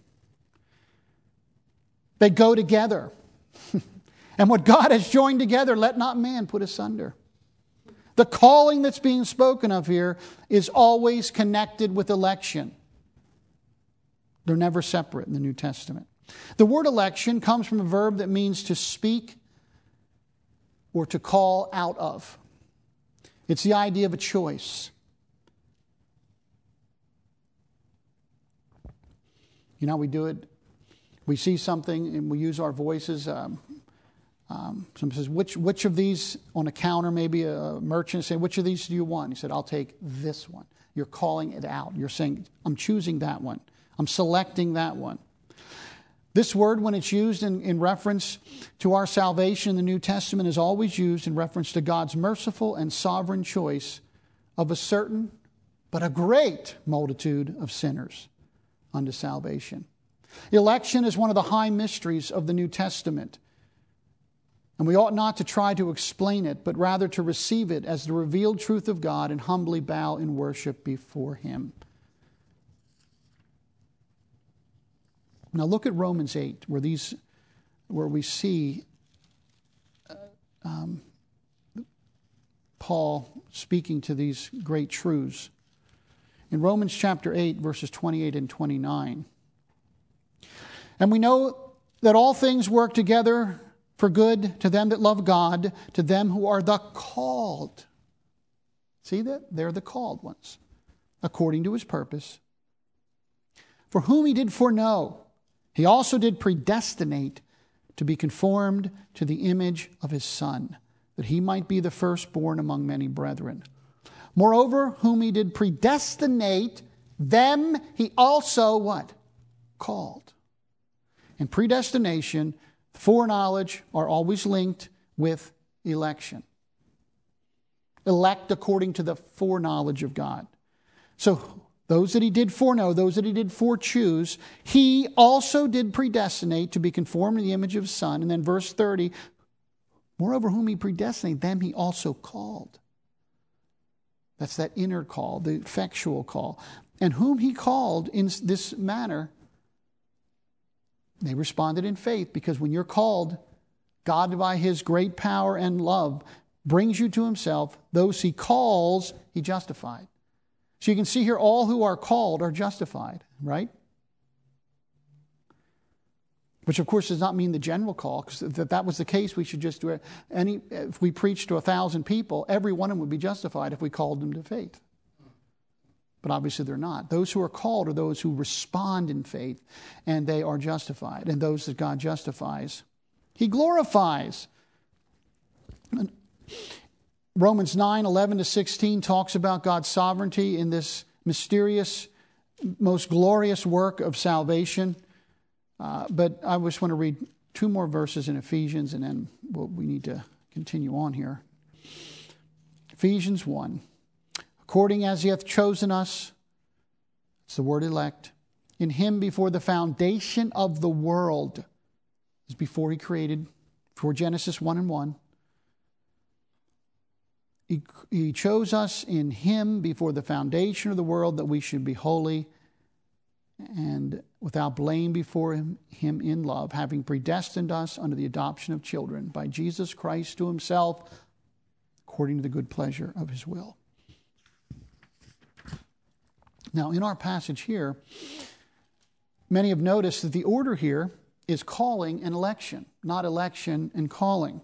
Speaker 1: They go together. And what God has joined together, let not man put asunder. The calling that's being spoken of here is always connected with election. They're never separate in the New Testament. The word election comes from a verb that means to speak or to call out of. It's the idea of a choice. You know, we do it. We see something and we use our voices. Someone says, which of these on a counter, maybe a merchant say, which of these do you want? He said, I'll take this one. You're calling it out. You're saying, I'm choosing that one. I'm selecting that one. This word, when it's used in reference to our salvation in the New Testament, is always used in reference to God's merciful and sovereign choice of a certain but a great multitude of sinners unto salvation. Election is one of the high mysteries of the New Testament. And we ought not to try to explain it, but rather to receive it as the revealed truth of God and humbly bow in worship before Him. Now look at Romans 8, where we see Paul speaking to these great truths. In Romans chapter 8, verses 28 and 29. And we know that all things work together for good to them that love God, to them who are the called. See that? They're the called ones, according to His purpose. For whom He did foreknow, He also did predestinate to be conformed to the image of His Son, that He might be the firstborn among many brethren. Moreover, whom He did predestinate, them He also what? Called. And predestination, foreknowledge are always linked with election. Elect according to the foreknowledge of God. So those that He did foreknow, those that He did forechoose, He also did predestinate to be conformed to the image of His Son. And then verse 30, moreover whom He predestinated, them He also called. That's that inner call, the effectual call. And whom He called in this manner, they responded in faith, because when you're called, God by His great power and love brings you to Himself. Those He calls, He justified. So you can see here, all who are called are justified, right? Which, of course, does not mean the general call, because if that was the case, we should just do it. If we preached to 1,000 people, every one of them would be justified if we called them to faith. But obviously they're not. Those who are called are those who respond in faith, and they are justified. And those that God justifies, He glorifies. Romans 9:11-16 talks about God's sovereignty in this mysterious, most glorious work of salvation. But I just want to read 2 more verses in Ephesians, and then we need to continue on here. Ephesians 1. According as He hath chosen us, it's the word elect, in Him before the foundation of the world, is before He created, before Genesis 1:1. He chose us in Him before the foundation of the world, that we should be holy and without blame before Him in love, having predestined us unto the adoption of children by Jesus Christ to Himself, according to the good pleasure of His will. Now, in our passage here, many have noticed that the order here is calling and election, not election and calling.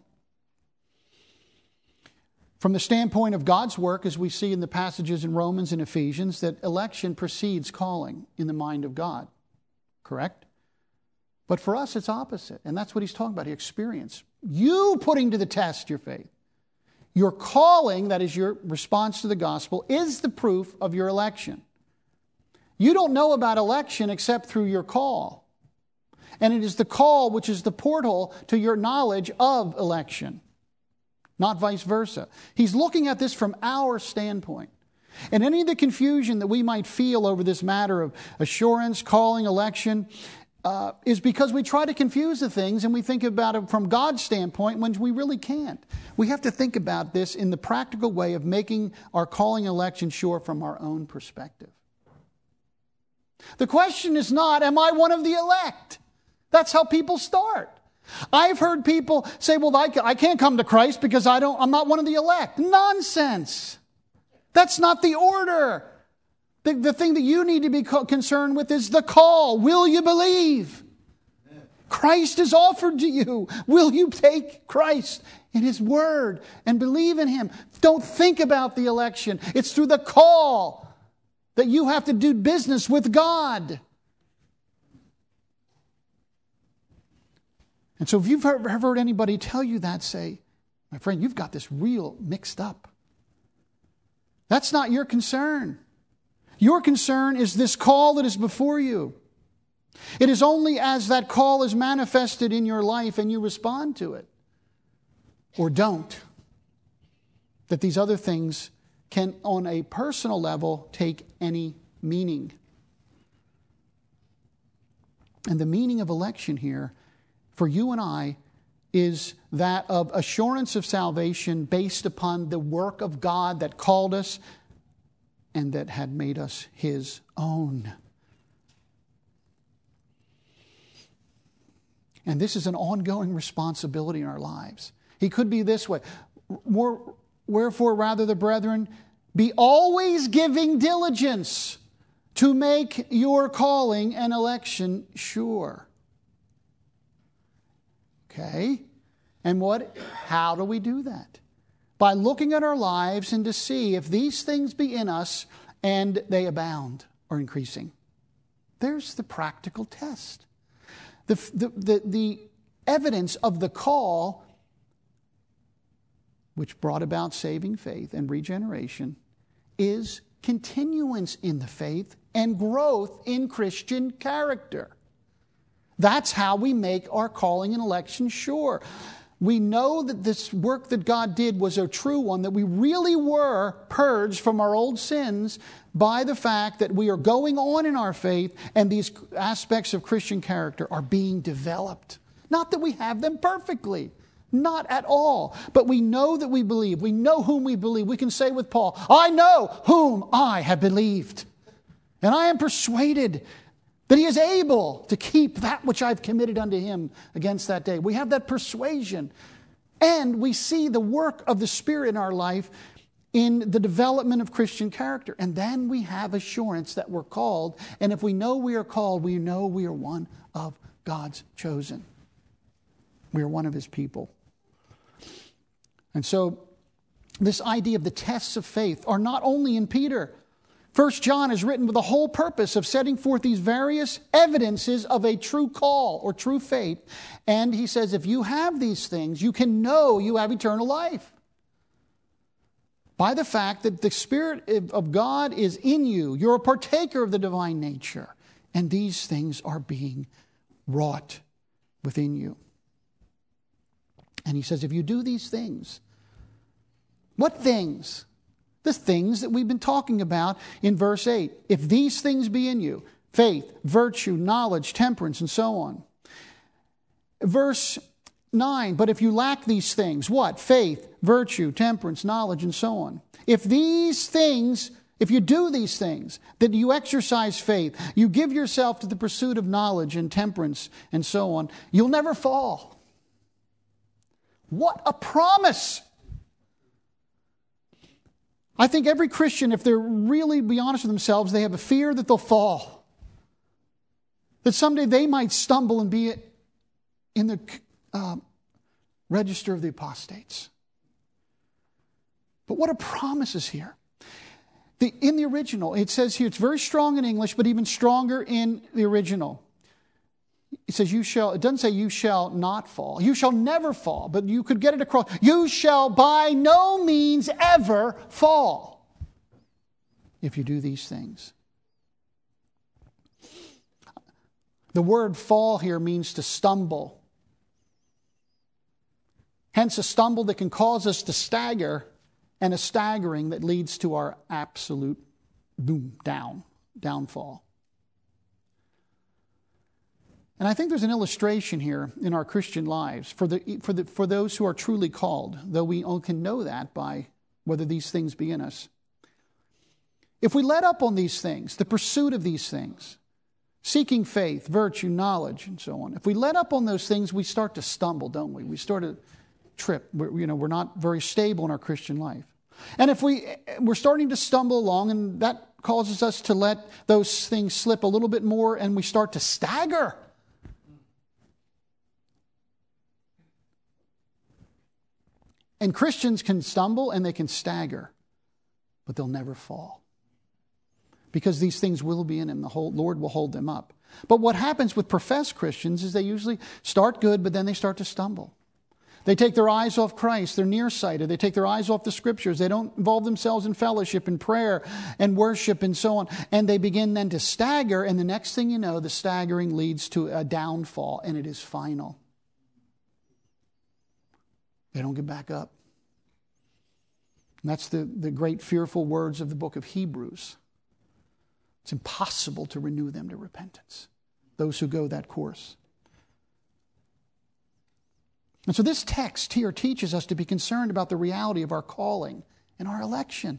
Speaker 1: From the standpoint of God's work, as we see in the passages in Romans and Ephesians, that election precedes calling in the mind of God. Correct? But for us, it's opposite. And that's what he's talking about here, experience. You putting to the test your faith. Your calling, that is your response to the gospel, is the proof of your election. You don't know about election except through your call. And it is the call which is the portal to your knowledge of election, not vice versa. He's looking at this from our standpoint. And any of the confusion that we might feel over this matter of assurance, calling, election, is because we try to confuse the things and we think about it from God's standpoint when we really can't. We have to think about this in the practical way of making our calling and election sure from our own perspective. The question is not, am I one of the elect? That's how people start. I've heard people say, well, I can't come to Christ because I'm not one of the elect. Nonsense. That's not the order. The thing that you need to be concerned with is the call. Will you believe? Christ is offered to you. Will you take Christ in His Word and believe in Him? Don't think about the election. It's through the call that you have to do business with God. And so if you've ever heard anybody tell you that, say, my friend, you've got this real mixed up. That's not your concern. Your concern is this call that is before you. It is only as that call is manifested in your life and you respond to it, or don't, that these other things can, on a personal level, take any meaning. And the meaning of election here, for you and I, is that of assurance of salvation based upon the work of God that called us and that had made us His own. And this is an ongoing responsibility in our lives. He could be this way. Wherefore, rather, the brethren, be always giving diligence to make your calling and election sure. Okay? And how do we do that? By looking at our lives and to see if these things be in us and they abound or increasing. There's the practical test. The evidence of the call, which brought about saving faith and regeneration, is continuance in the faith and growth in Christian character. That's how we make our calling and election sure. We know that this work that God did was a true one, that we really were purged from our old sins by the fact that we are going on in our faith and these aspects of Christian character are being developed. Not that we have them perfectly. Not at all. But we know that we believe. We know whom we believe. We can say with Paul, I know whom I have believed. And I am persuaded that He is able to keep that which I've committed unto Him against that day. We have that persuasion. And we see the work of the Spirit in our life in the development of Christian character. And then we have assurance that we're called. And if we know we are called, we know we are one of God's chosen. We are one of His people. And so this idea of the tests of faith are not only in Peter. 1 John is written with the whole purpose of setting forth these various evidences of a true call or true faith. And he says, if you have these things, you can know you have eternal life. By the fact that the Spirit of God is in you. You're a partaker of the divine nature. And these things are being wrought within you. And he says, if you do these things, what things? The things that we've been talking about in verse 8. If these things be in you, faith, virtue, knowledge, temperance, and so on. Verse 9, but if you lack these things, what? Faith, virtue, temperance, knowledge, and so on. If these things, if you do these things, that you exercise faith, you give yourself to the pursuit of knowledge and temperance and so on, you'll never fall. What a promise! I think every Christian, if they're really be honest with themselves, they have a fear that they'll fall. That someday they might stumble and be in the register of the apostates. But what a promise is here. In the original, it says here, it's very strong in English, but even stronger in the original. It says it doesn't say you shall not fall. You shall never fall, but you could get it across. You shall by no means ever fall if you do these things. The word fall here means to stumble. Hence a stumble that can cause us to stagger and a staggering that leads to our absolute downfall. And I think there's an illustration here in our Christian lives for those who are truly called, though we can know that by whether these things be in us. If we let up on these things, the pursuit of these things, seeking faith, virtue, knowledge, and so on, if we let up on those things, we start to stumble, don't we? We start to trip. We're not very stable in our Christian life. And if we're starting to stumble along, and that causes us to let those things slip a little bit more, and we start to stagger. And Christians can stumble and they can stagger, but they'll never fall. Because these things will be in them. The Lord will hold them up. But what happens with professed Christians is they usually start good, but then they start to stumble. They take their eyes off Christ. They're nearsighted. They take their eyes off the Scriptures. They don't involve themselves in fellowship and prayer and worship and so on. And they begin then to stagger. And the next thing you know, the staggering leads to a downfall. And it is final. They don't get back up. And that's the great fearful words of the book of Hebrews. It's impossible to renew them to repentance, those who go that course. And so this text here teaches us to be concerned about the reality of our calling and our election.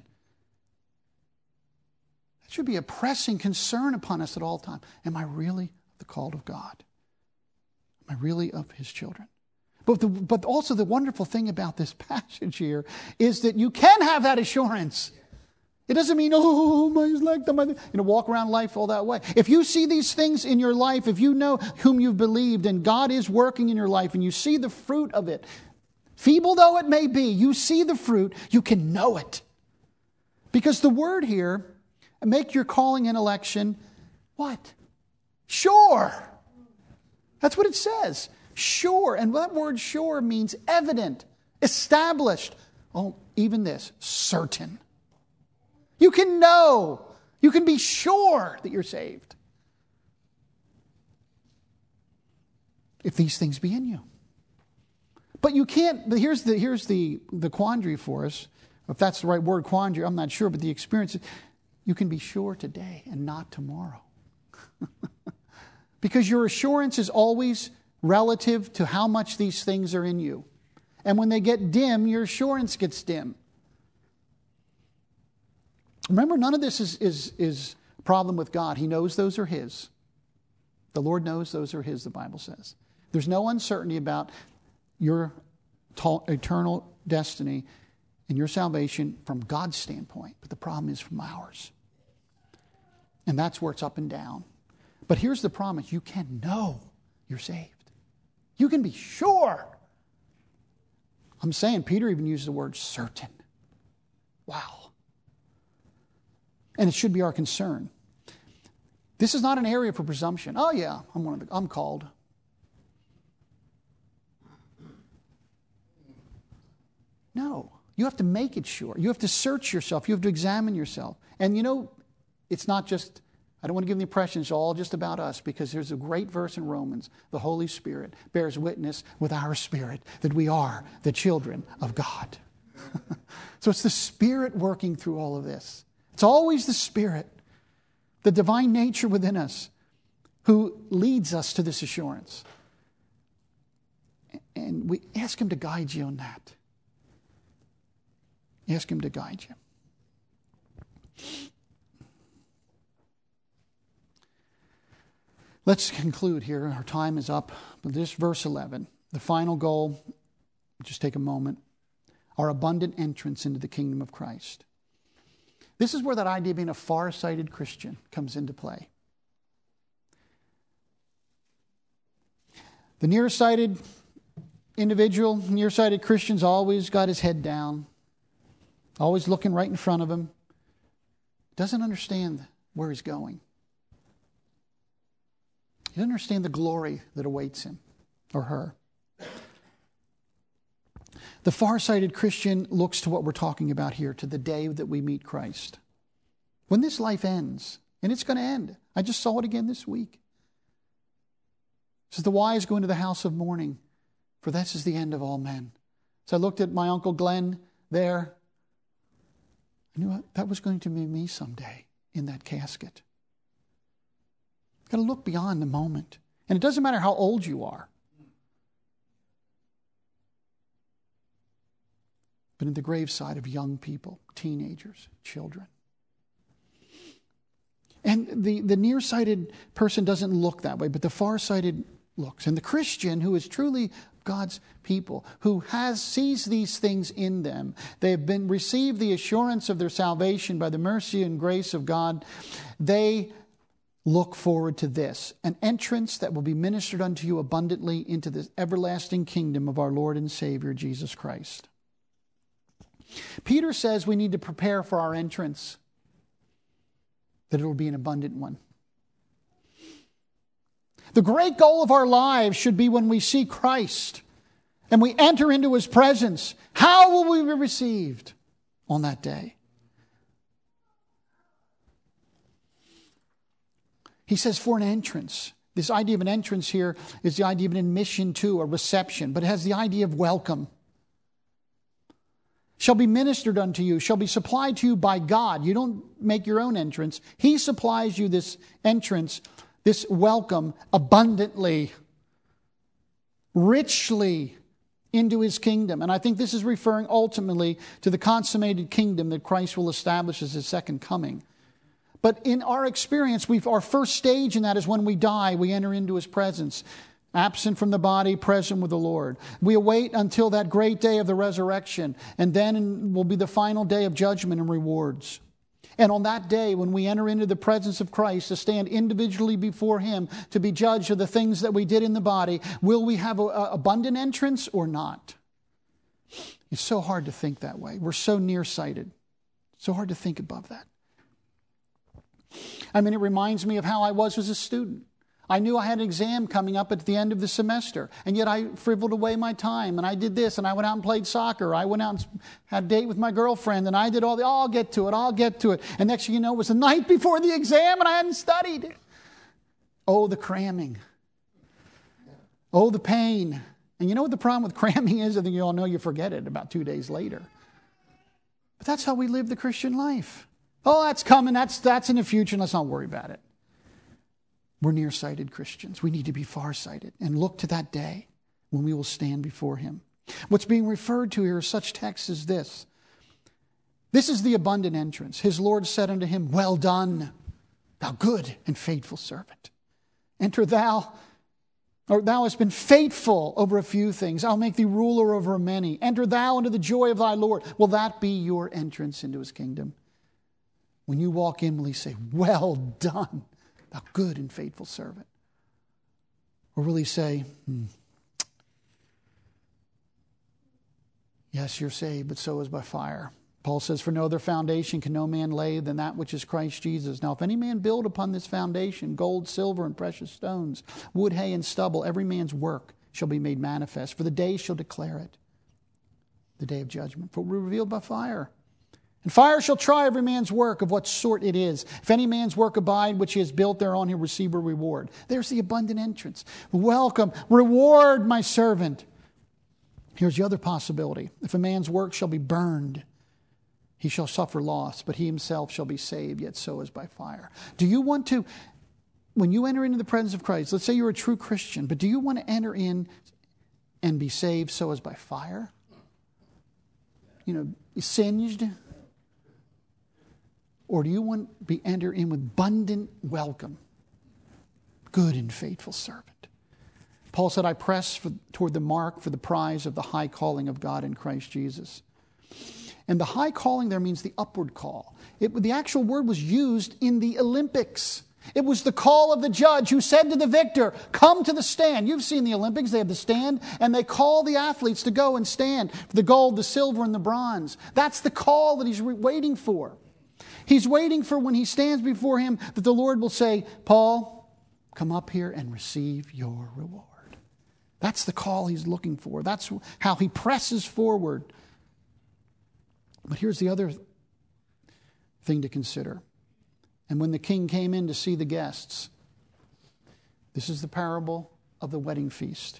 Speaker 1: That should be a pressing concern upon us at all times. Am I really the called of God? Am I really of His children? But also the wonderful thing about this passage here is that you can have that assurance. It doesn't mean, oh, my elect, walk around life all that way. If you see these things in your life, if you know whom you've believed and God is working in your life and you see the fruit of it, feeble though it may be, you see the fruit, you can know it. Because the word here, make your calling and election, what? Sure. That's what it says. Sure. And that word sure means evident, established. Oh, even this, certain. You can know. You can be sure that you're saved. If these things be in you. But you can't, here's the quandary for us. If that's the right word, quandary, I'm not sure, but the experience, you can be sure today and not tomorrow. Because your assurance is always relative to how much these things are in you. And when they get dim, your assurance gets dim. Remember, none of this is a problem with God. He knows those are His. The Lord knows those are His, the Bible says. There's no uncertainty about your eternal destiny in your salvation from God's standpoint, but the problem is from ours. And that's where it's up and down. But here's the promise. You can know you're saved. You can be sure. I'm saying Peter even used the word certain. Wow. And it should be our concern. This is not an area for presumption. Oh yeah, I'm called. No. You have to make it sure. You have to search yourself. You have to examine yourself. And it's not just, I don't want to give the impression it's all just about us, because there's a great verse in Romans. The Holy Spirit bears witness with our spirit that we are the children of God. So it's the Spirit working through all of this. It's always the Spirit, the divine nature within us, who leads us to this assurance. And we ask Him to guide you on that. Ask Him to guide you. Let's conclude here. Our time is up. But this verse 11, the final goal, just take a moment, our abundant entrance into the kingdom of Christ. This is where that idea of being a far-sighted Christian comes into play. The nearsighted individual, nearsighted Christian's always got his head down, always looking right in front of him, doesn't understand where he's going. He doesn't understand the glory that awaits him or her. The far-sighted Christian looks to what we're talking about here, to the day that we meet Christ. When this life ends, and it's going to end. I just saw it again this week. It says, the wise go into the house of mourning, for this is the end of all men. So I looked at my Uncle Glenn there. I knew that was going to be me someday in that casket. You've got to look beyond the moment. And it doesn't matter how old you are. But in the graveside of young people, teenagers, children. And the nearsighted person doesn't look that way, but the farsighted looks. And the Christian, who is truly God's people, who sees these things in them, they have received the assurance of their salvation by the mercy and grace of God, they look forward to this, an entrance that will be ministered unto you abundantly into the everlasting kingdom of our Lord and Savior, Jesus Christ. Peter says we need to prepare for our entrance, that it will be an abundant one. The great goal of our lives should be when we see Christ and we enter into His presence, how will we be received on that day? He says for an entrance. This idea of an entrance here is the idea of an admission to, a reception, but it has the idea of welcome. Shall be ministered unto you, shall be supplied to you by God. You don't make your own entrance. He supplies you this entrance, this welcome abundantly, richly into His kingdom. And I think this is referring ultimately to the consummated kingdom that Christ will establish as His second coming. But in our experience, our first stage in that is when we die, we enter into His presence. Absent from the body, present with the Lord. We await until that great day of the resurrection, and then will be the final day of judgment and rewards. And on that day, when we enter into the presence of Christ to stand individually before Him to be judged of the things that we did in the body, will we have an abundant entrance or not? It's so hard to think that way. We're so nearsighted. So hard to think above that. I mean, it reminds me of how I was as a student. I knew I had an exam coming up at the end of the semester, and yet I frivoled away my time, and I did this, and I went out and played soccer. I went out and had a date with my girlfriend, and I did I'll get to it. And next thing you know, it was the night before the exam, and I hadn't studied. Oh, the cramming. Oh, the pain. And you know what the problem with cramming is? I think you all know you forget it about 2 days later. But that's how we live the Christian life. Oh, that's coming. That's in the future. Let's not worry about it. We're nearsighted Christians. We need to be farsighted and look to that day when we will stand before Him. What's being referred to here is such text as this. This is the abundant entrance. His Lord said unto him, well done, thou good and faithful servant. Enter thou Or thou hast been faithful over a few things. I'll make thee ruler over many. Enter thou into the joy of thy Lord. Will that be your entrance into his kingdom? When you walk in, will he say, well done, thou good and faithful servant? Or will he say, yes, you're saved, but so is by fire. Paul says, for no other foundation can no man lay than that which is Christ Jesus. Now, if any man build upon this foundation gold, silver, and precious stones, wood, hay, and stubble, every man's work shall be made manifest, for the day shall declare it, the day of judgment, for it will be revealed by fire. And fire shall try every man's work of what sort it is. If any man's work abide, which he has built thereon, he'll receive a reward. There's the abundant entrance. Welcome, reward my servant. Here's the other possibility. If a man's work shall be burned, he shall suffer loss, but he himself shall be saved, yet so is by fire. Do you want to, when you enter into the presence of Christ, let's say you're a true Christian, but do you want to enter in and be saved so as by fire? Singed? Or do you want to be enter in with abundant welcome? Good and faithful servant. Paul said, I press toward the mark for the prize of the high calling of God in Christ Jesus. And the high calling there means the upward call. The actual word was used in the Olympics. It was the call of the judge who said to the victor, come to the stand. You've seen the Olympics. They have the stand, and they call the athletes to go and stand for the gold, the silver, and the bronze. That's the call that he's waiting for. He's waiting for when he stands before him that the Lord will say, Paul, come up here and receive your reward. That's the call he's looking for. That's how he presses forward. But here's the other thing to consider. And when the king came in to see the guests, this is the parable of the wedding feast.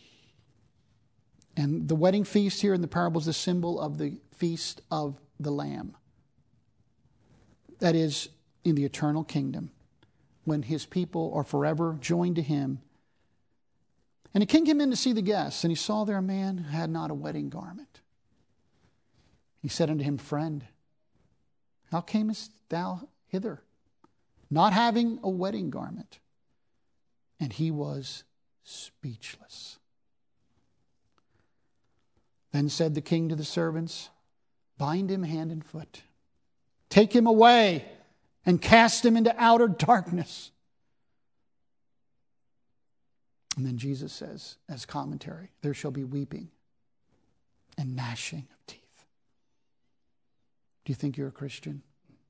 Speaker 1: And the wedding feast here in the parable is the symbol of the feast of the Lamb. That is, in the eternal kingdom, when his people are forever joined to him. And the king came in to see the guests, and he saw there a man who had not a wedding garment. He said unto him, friend, how camest thou hither, not having a wedding garment? And he was speechless. Then said the king to the servants, bind him hand and foot, take him away, and cast him into outer darkness. And then Jesus says, as commentary, there shall be weeping and gnashing of teeth. Do you think you're a Christian?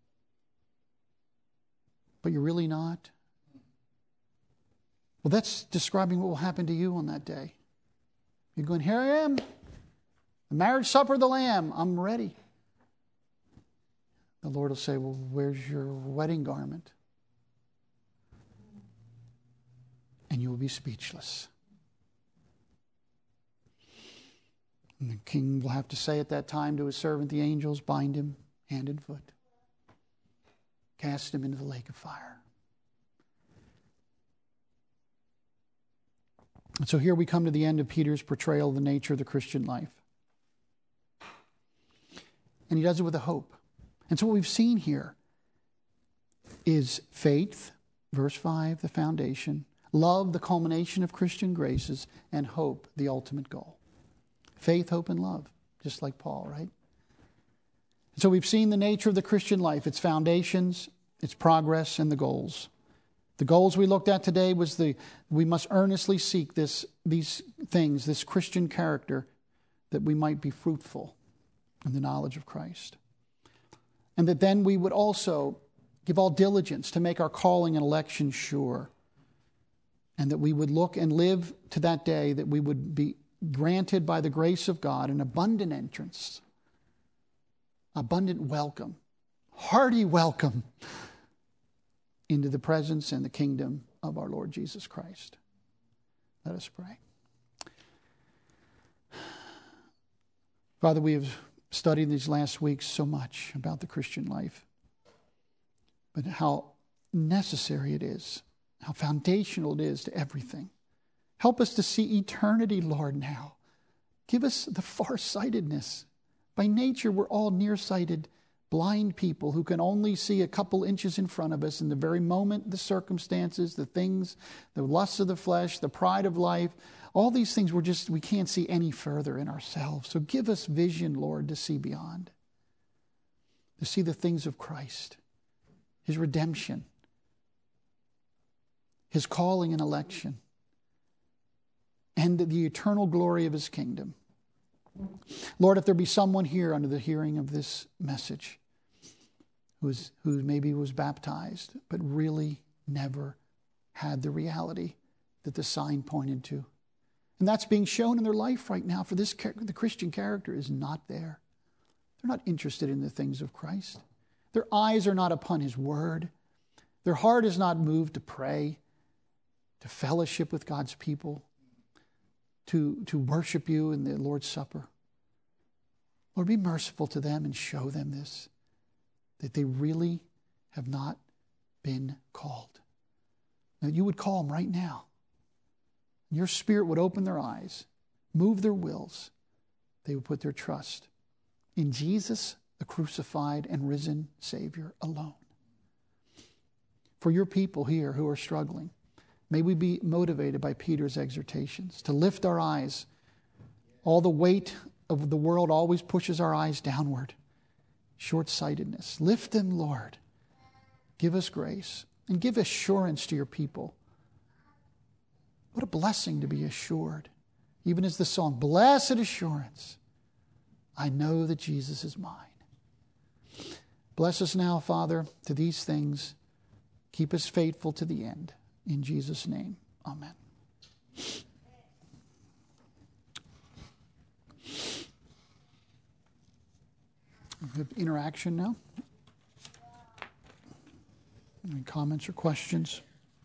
Speaker 1: But you're really not? Well, that's describing what will happen to you on that day. You're going, here I am, the marriage supper of the Lamb, I'm ready. The Lord will say, well, where's your wedding garment? And you will be speechless. And the king will have to say at that time to his servant, the angels, bind him hand and foot, cast him into the lake of fire. And so here we come to the end of Peter's portrayal of the nature of the Christian life. And he does it with a hope. And so what we've seen here is faith, verse 5, the foundation, love, the culmination of Christian graces, and hope, the ultimate goal. Faith, hope, and love, just like Paul, right? So we've seen the nature of the Christian life, its foundations, its progress, and the goals. The goals we looked at today was we must earnestly seek these things, this Christian character, that we might be fruitful in the knowledge of Christ. And that then we would also give all diligence to make our calling and election sure. And that we would look and live to that day that we would be granted by the grace of God an abundant entrance, abundant welcome, hearty welcome into the presence and the kingdom of our Lord Jesus Christ. Let us pray. Father, we have studied these last weeks so much about the Christian life, but how necessary it is, how foundational it is to everything. Help us to see eternity, Lord, now. Give us the farsightedness. By nature, we're all nearsighted, blind people who can only see a couple inches in front of us in the very moment, the circumstances, the things, the lusts of the flesh, the pride of life, all these things we can't see any further in ourselves. So give us vision, Lord, to see beyond, to see the things of Christ, His redemption, His calling and election, and the eternal glory of His kingdom. Lord, if there be someone here under the hearing of this message who maybe was baptized, but really never had the reality that the sign pointed to, and that's being shown in their life right now, for the Christian character is not there. They're not interested in the things of Christ. Their eyes are not upon His word. Their heart is not moved to pray, to fellowship with God's people, to worship You in the Lord's Supper. Lord, be merciful to them and show them this, that they really have not been called. Now, You would call them right now. Your Spirit would open their eyes, move their wills. They would put their trust in Jesus, the crucified and risen Savior alone. For Your people here who are struggling, may we be motivated by Peter's exhortations to lift our eyes. All the weight of the world always pushes our eyes downward. Short-sightedness. Lift them, Lord. Give us grace and give assurance to Your people. What a blessing to be assured. Even as the song, blessed assurance, I know that Jesus is mine. Bless us now, Father, to these things. Keep us faithful to the end. In Jesus' name, amen. Interaction now. Any comments or questions?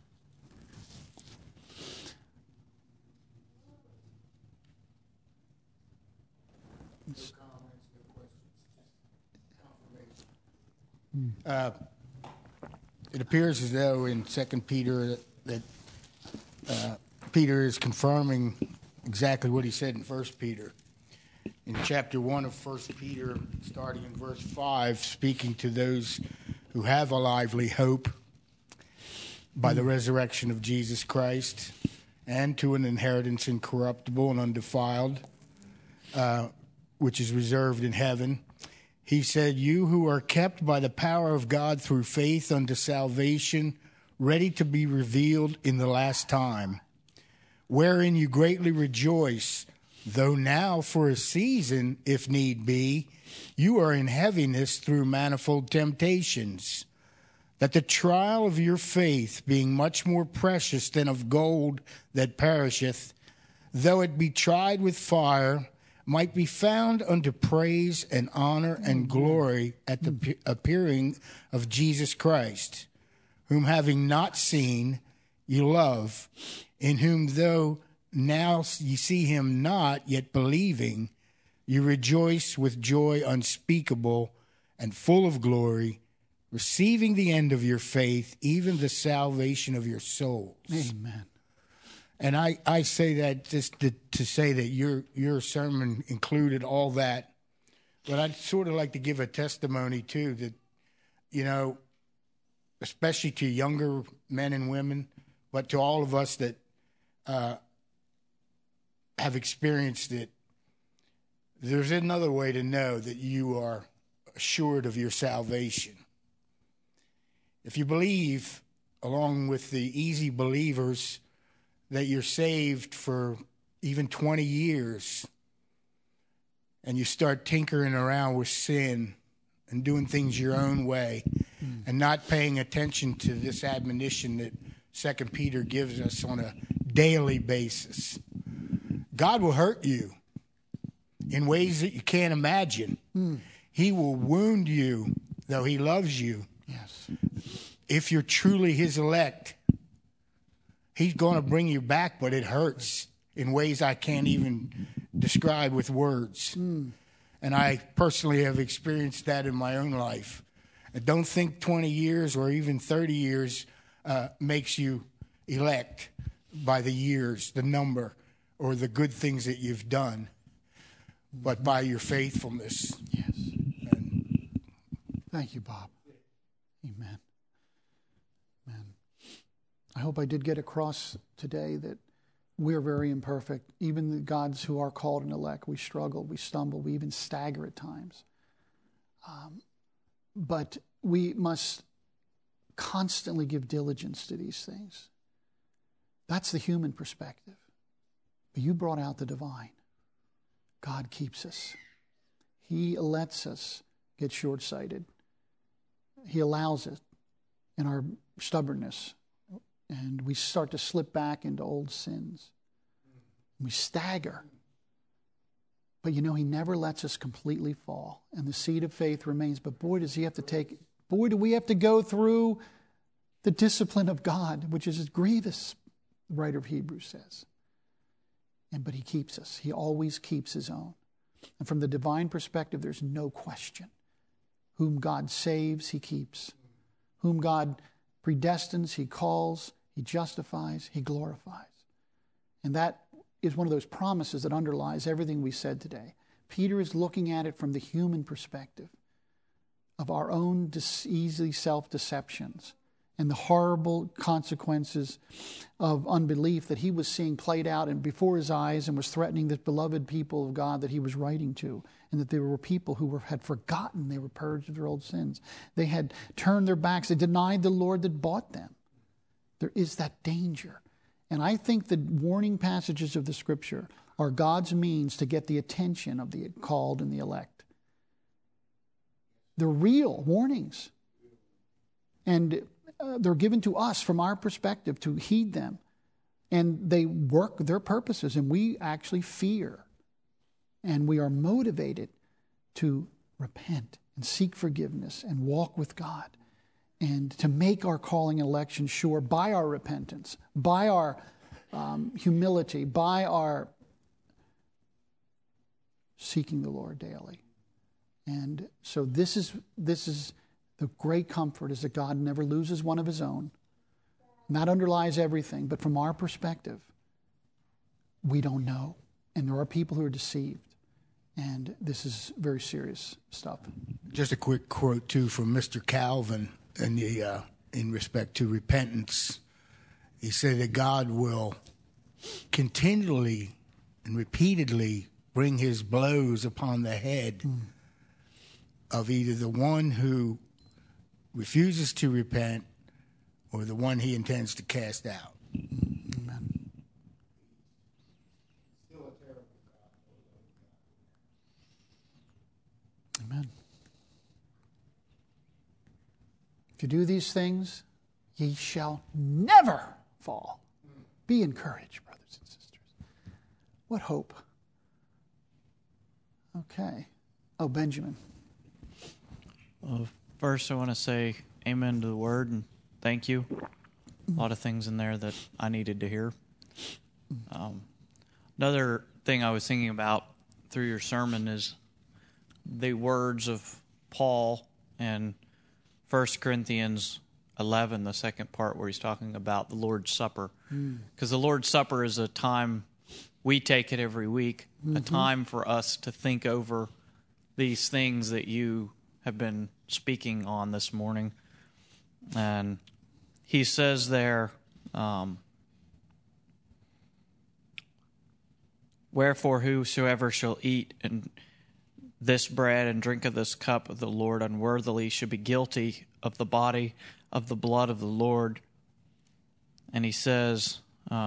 Speaker 2: It appears as though in 2 Peter that Peter is confirming exactly what he said in 1 Peter. In chapter 1 of 1 Peter, starting in verse 5, speaking to those who have a lively hope by the resurrection of Jesus Christ, and to an inheritance incorruptible and undefiled, which is reserved in heaven. He said, you who are kept by the power of God through faith unto salvation, ready to be revealed in the last time, wherein you greatly rejoice, though now for a season, if need be, you are in heaviness through manifold temptations, that the trial of your faith, being much more precious than of gold that perisheth, though it be tried with fire, might be found unto praise and honor and glory at the appearing of Jesus Christ, whom having not seen, you love, in whom though now ye see Him not, yet believing, you rejoice with joy unspeakable and full of glory, receiving the end of your faith, even the salvation of your souls.
Speaker 1: Amen.
Speaker 2: And I say that just to say that your sermon included all that. But I'd sort of like to give a testimony, too, that, you know, especially to younger men and women, but to all of us that have experienced it, there's another way to know that you are assured of your salvation. If you believe, along with the easy believers, that you're saved for even 20 years, and you start tinkering around with sin and doing things your own way and not paying attention to this admonition that 2 Peter gives us on a daily basis, God will hurt you in ways that you can't imagine. He will wound you, though He loves you.
Speaker 1: Yes. If
Speaker 2: you're truly His elect, He's going to bring you back, but it hurts in ways I can't even describe with words. And I personally have experienced that in my own life. I don't think 20 years or even 30 years makes you elect by the years, the number, or the good things that you've done, but by your faithfulness.
Speaker 1: Yes.
Speaker 2: And
Speaker 1: Thank you, Bob. Amen. Amen. I hope I did get across today that we're very imperfect. Even the gods who are called and elect, we struggle, we stumble, we even stagger at times. But we must constantly give diligence to these things. That's the human perspective. But you brought out the divine. God keeps us. He lets us get short-sighted. He allows it in our stubbornness. And we start to slip back into old sins. We stagger. But you know, he never lets us completely fall. And the seed of faith remains. But boy, do we have to go through the discipline of God, which is grievous, the writer of Hebrews says. But he keeps us. He always keeps his own. And from the divine perspective, there's no question. Whom God saves, he keeps. Whom God predestines, he calls, he justifies, he glorifies. And that is one of those promises that underlies everything we said today. Peter is looking at it from the human perspective of our own easy self-deceptions and the horrible consequences of unbelief that he was seeing played out and before his eyes, and was threatening the beloved people of God that he was writing to, and that there were people who had forgotten they were purged of their old sins. They had turned their backs. They denied the Lord that bought them. There is that danger. And I think the warning passages of the Scripture are God's means to get the attention of the called and the elect. They're real warnings. And they're given to us from our perspective to heed them. And they work their purposes, and we actually fear. And we are motivated to repent and seek forgiveness and walk with God, and to make our calling and election sure by our repentance, by our humility, by our seeking the Lord daily. And so this is the great comfort, is that God never loses one of his own. And that underlies everything. But from our perspective, we don't know. And there are people who are deceived. And this is very serious stuff.
Speaker 2: Just a quick quote, too, from Mr. Calvin in respect to repentance. He said that God will continually and repeatedly bring his blows upon the head of either the one who refuses to repent or the one he intends to cast out.
Speaker 1: Amen.
Speaker 2: Still a terrible God.
Speaker 1: Amen. If you do these things, ye shall never fall. Be encouraged, brothers and sisters. What hope. Okay. Oh, Benjamin.
Speaker 3: First, I want to say amen to the word and thank you. A lot of things in there that I needed to hear. Another thing I was thinking about through your sermon is the words of Paul in 1 Corinthians 11, the second part where he's talking about the Lord's Supper. Because the Lord's Supper is a time, we take it every week, a time for us to think over these things that you have been speaking on this morning. And he says there, wherefore whosoever shall eat and this bread and drink of this cup of the Lord unworthily should be guilty of the body of the blood of the Lord. And he says,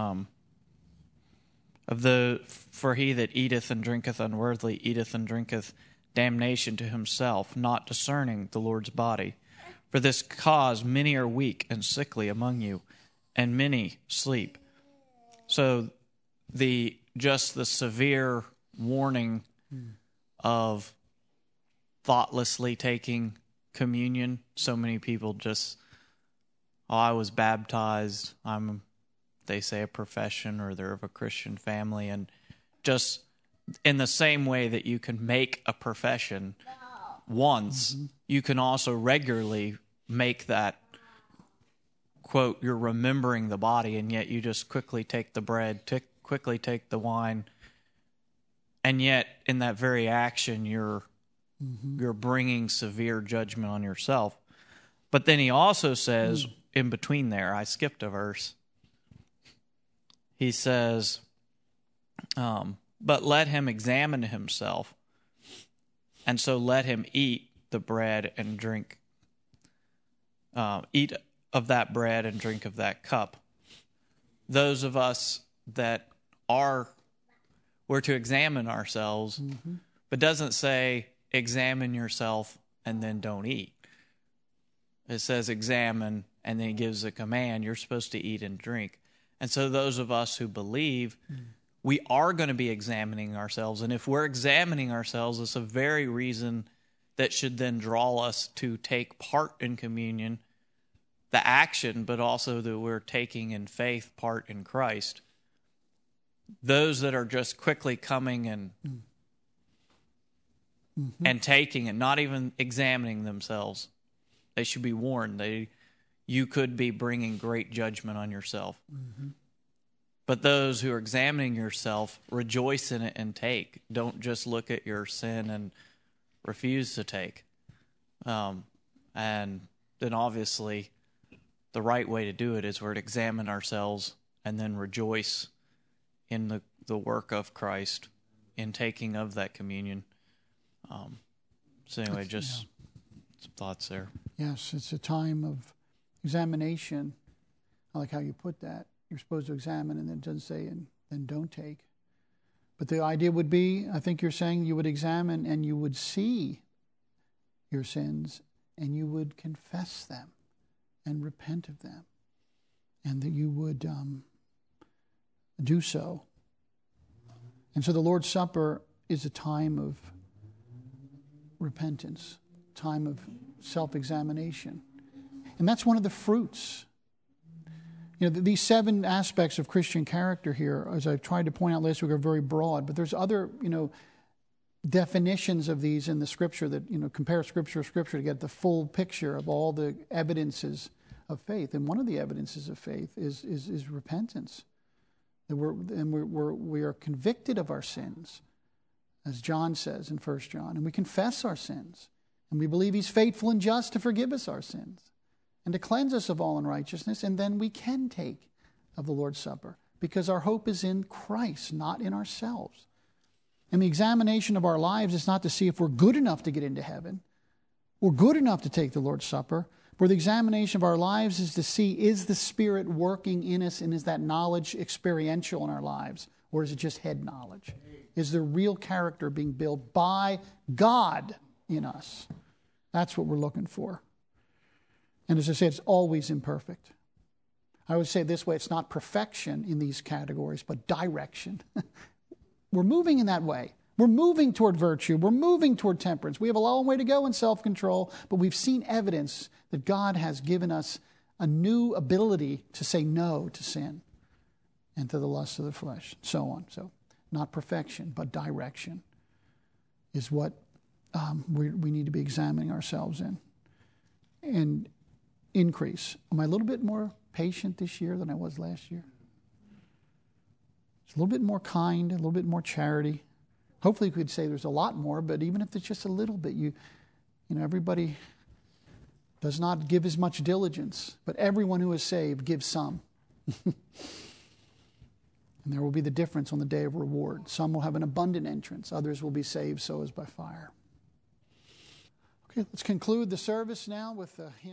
Speaker 3: for he that eateth and drinketh unworthily eateth and drinketh damnation to himself, not discerning the Lord's body. For this cause many are weak and sickly among you, and many sleep. So the severe warning of thoughtlessly taking communion. So many people just, I was baptized, they say a profession, or they're of a Christian family, and just in the same way that you can make a profession once, you can also regularly make that, quote, you're remembering the body, and yet you just quickly take the bread, quickly take the wine, and yet in that very action you're You're bringing severe judgment on yourself. But then he also says, in between there, I skipped a verse. He says, but let him examine himself, and so let him eat the bread and drink, eat of that bread and drink of that cup. Those of us that we're to examine ourselves, but doesn't say examine yourself and then don't eat. It says examine, and then he gives a command. You're supposed to eat and drink. And so those of us who believe, we are going to be examining ourselves. And if we're examining ourselves, it's a very reason that should then draw us to take part in communion, the action, but also that we're taking in faith part in Christ. Those that are just quickly coming and taking and not even examining themselves, they should be warned. You could be bringing great judgment on yourself. But those who are examining yourself, rejoice in it and take. Don't just look at your sin and refuse to take. And then obviously the right way to do it is we're to examine ourselves and then rejoice in the work of Christ in taking of that communion. So anyway, just some thoughts there.
Speaker 1: Yes, it's a time of examination. I like how you put that. You're supposed to examine, and then it doesn't say, and then don't take. But the idea would be, I think you're saying you would examine and you would see your sins and you would confess them and repent of them, and that you would do so. And so the Lord's Supper is a time of repentance, time of self-examination. And that's one of the fruits. You know, these 7 aspects of Christian character here, as I tried to point out last week, are very broad, but there's other, definitions of these in the Scripture that, compare Scripture to get the full picture of all the evidences of faith. And one of the evidences of faith is repentance. That we are convicted of our sins, as John says in 1 John, and we confess our sins, and we believe He's faithful and just to forgive us our sins and to cleanse us of all unrighteousness, and then we can take of the Lord's Supper because our hope is in Christ, not in ourselves. And the examination of our lives is not to see if we're good enough to get into heaven or good enough to take the Lord's Supper, but the examination of our lives is to see, is the Spirit working in us, and is that knowledge experiential in our lives, or is it just head knowledge? Is the real character being built by God in us? That's what we're looking for. And as I said, it's always imperfect. I would say this way, it's not perfection in these categories, but direction. We're moving in that way. We're moving toward virtue. We're moving toward temperance. We have a long way to go in self-control, but we've seen evidence that God has given us a new ability to say no to sin and to the lusts of the flesh, so on. So not perfection, but direction is what we need to be examining ourselves in. And increase. Am I a little bit more patient this year than I was last year? It's a little bit more kind, a little bit more charity. Hopefully we could say there's a lot more, but even if it's just a little bit, everybody does not give as much diligence, but everyone who is saved gives some. And there will be the difference on the day of reward. Some will have an abundant entrance. Others will be saved so as by fire. Okay, let's conclude the service now with a hymn.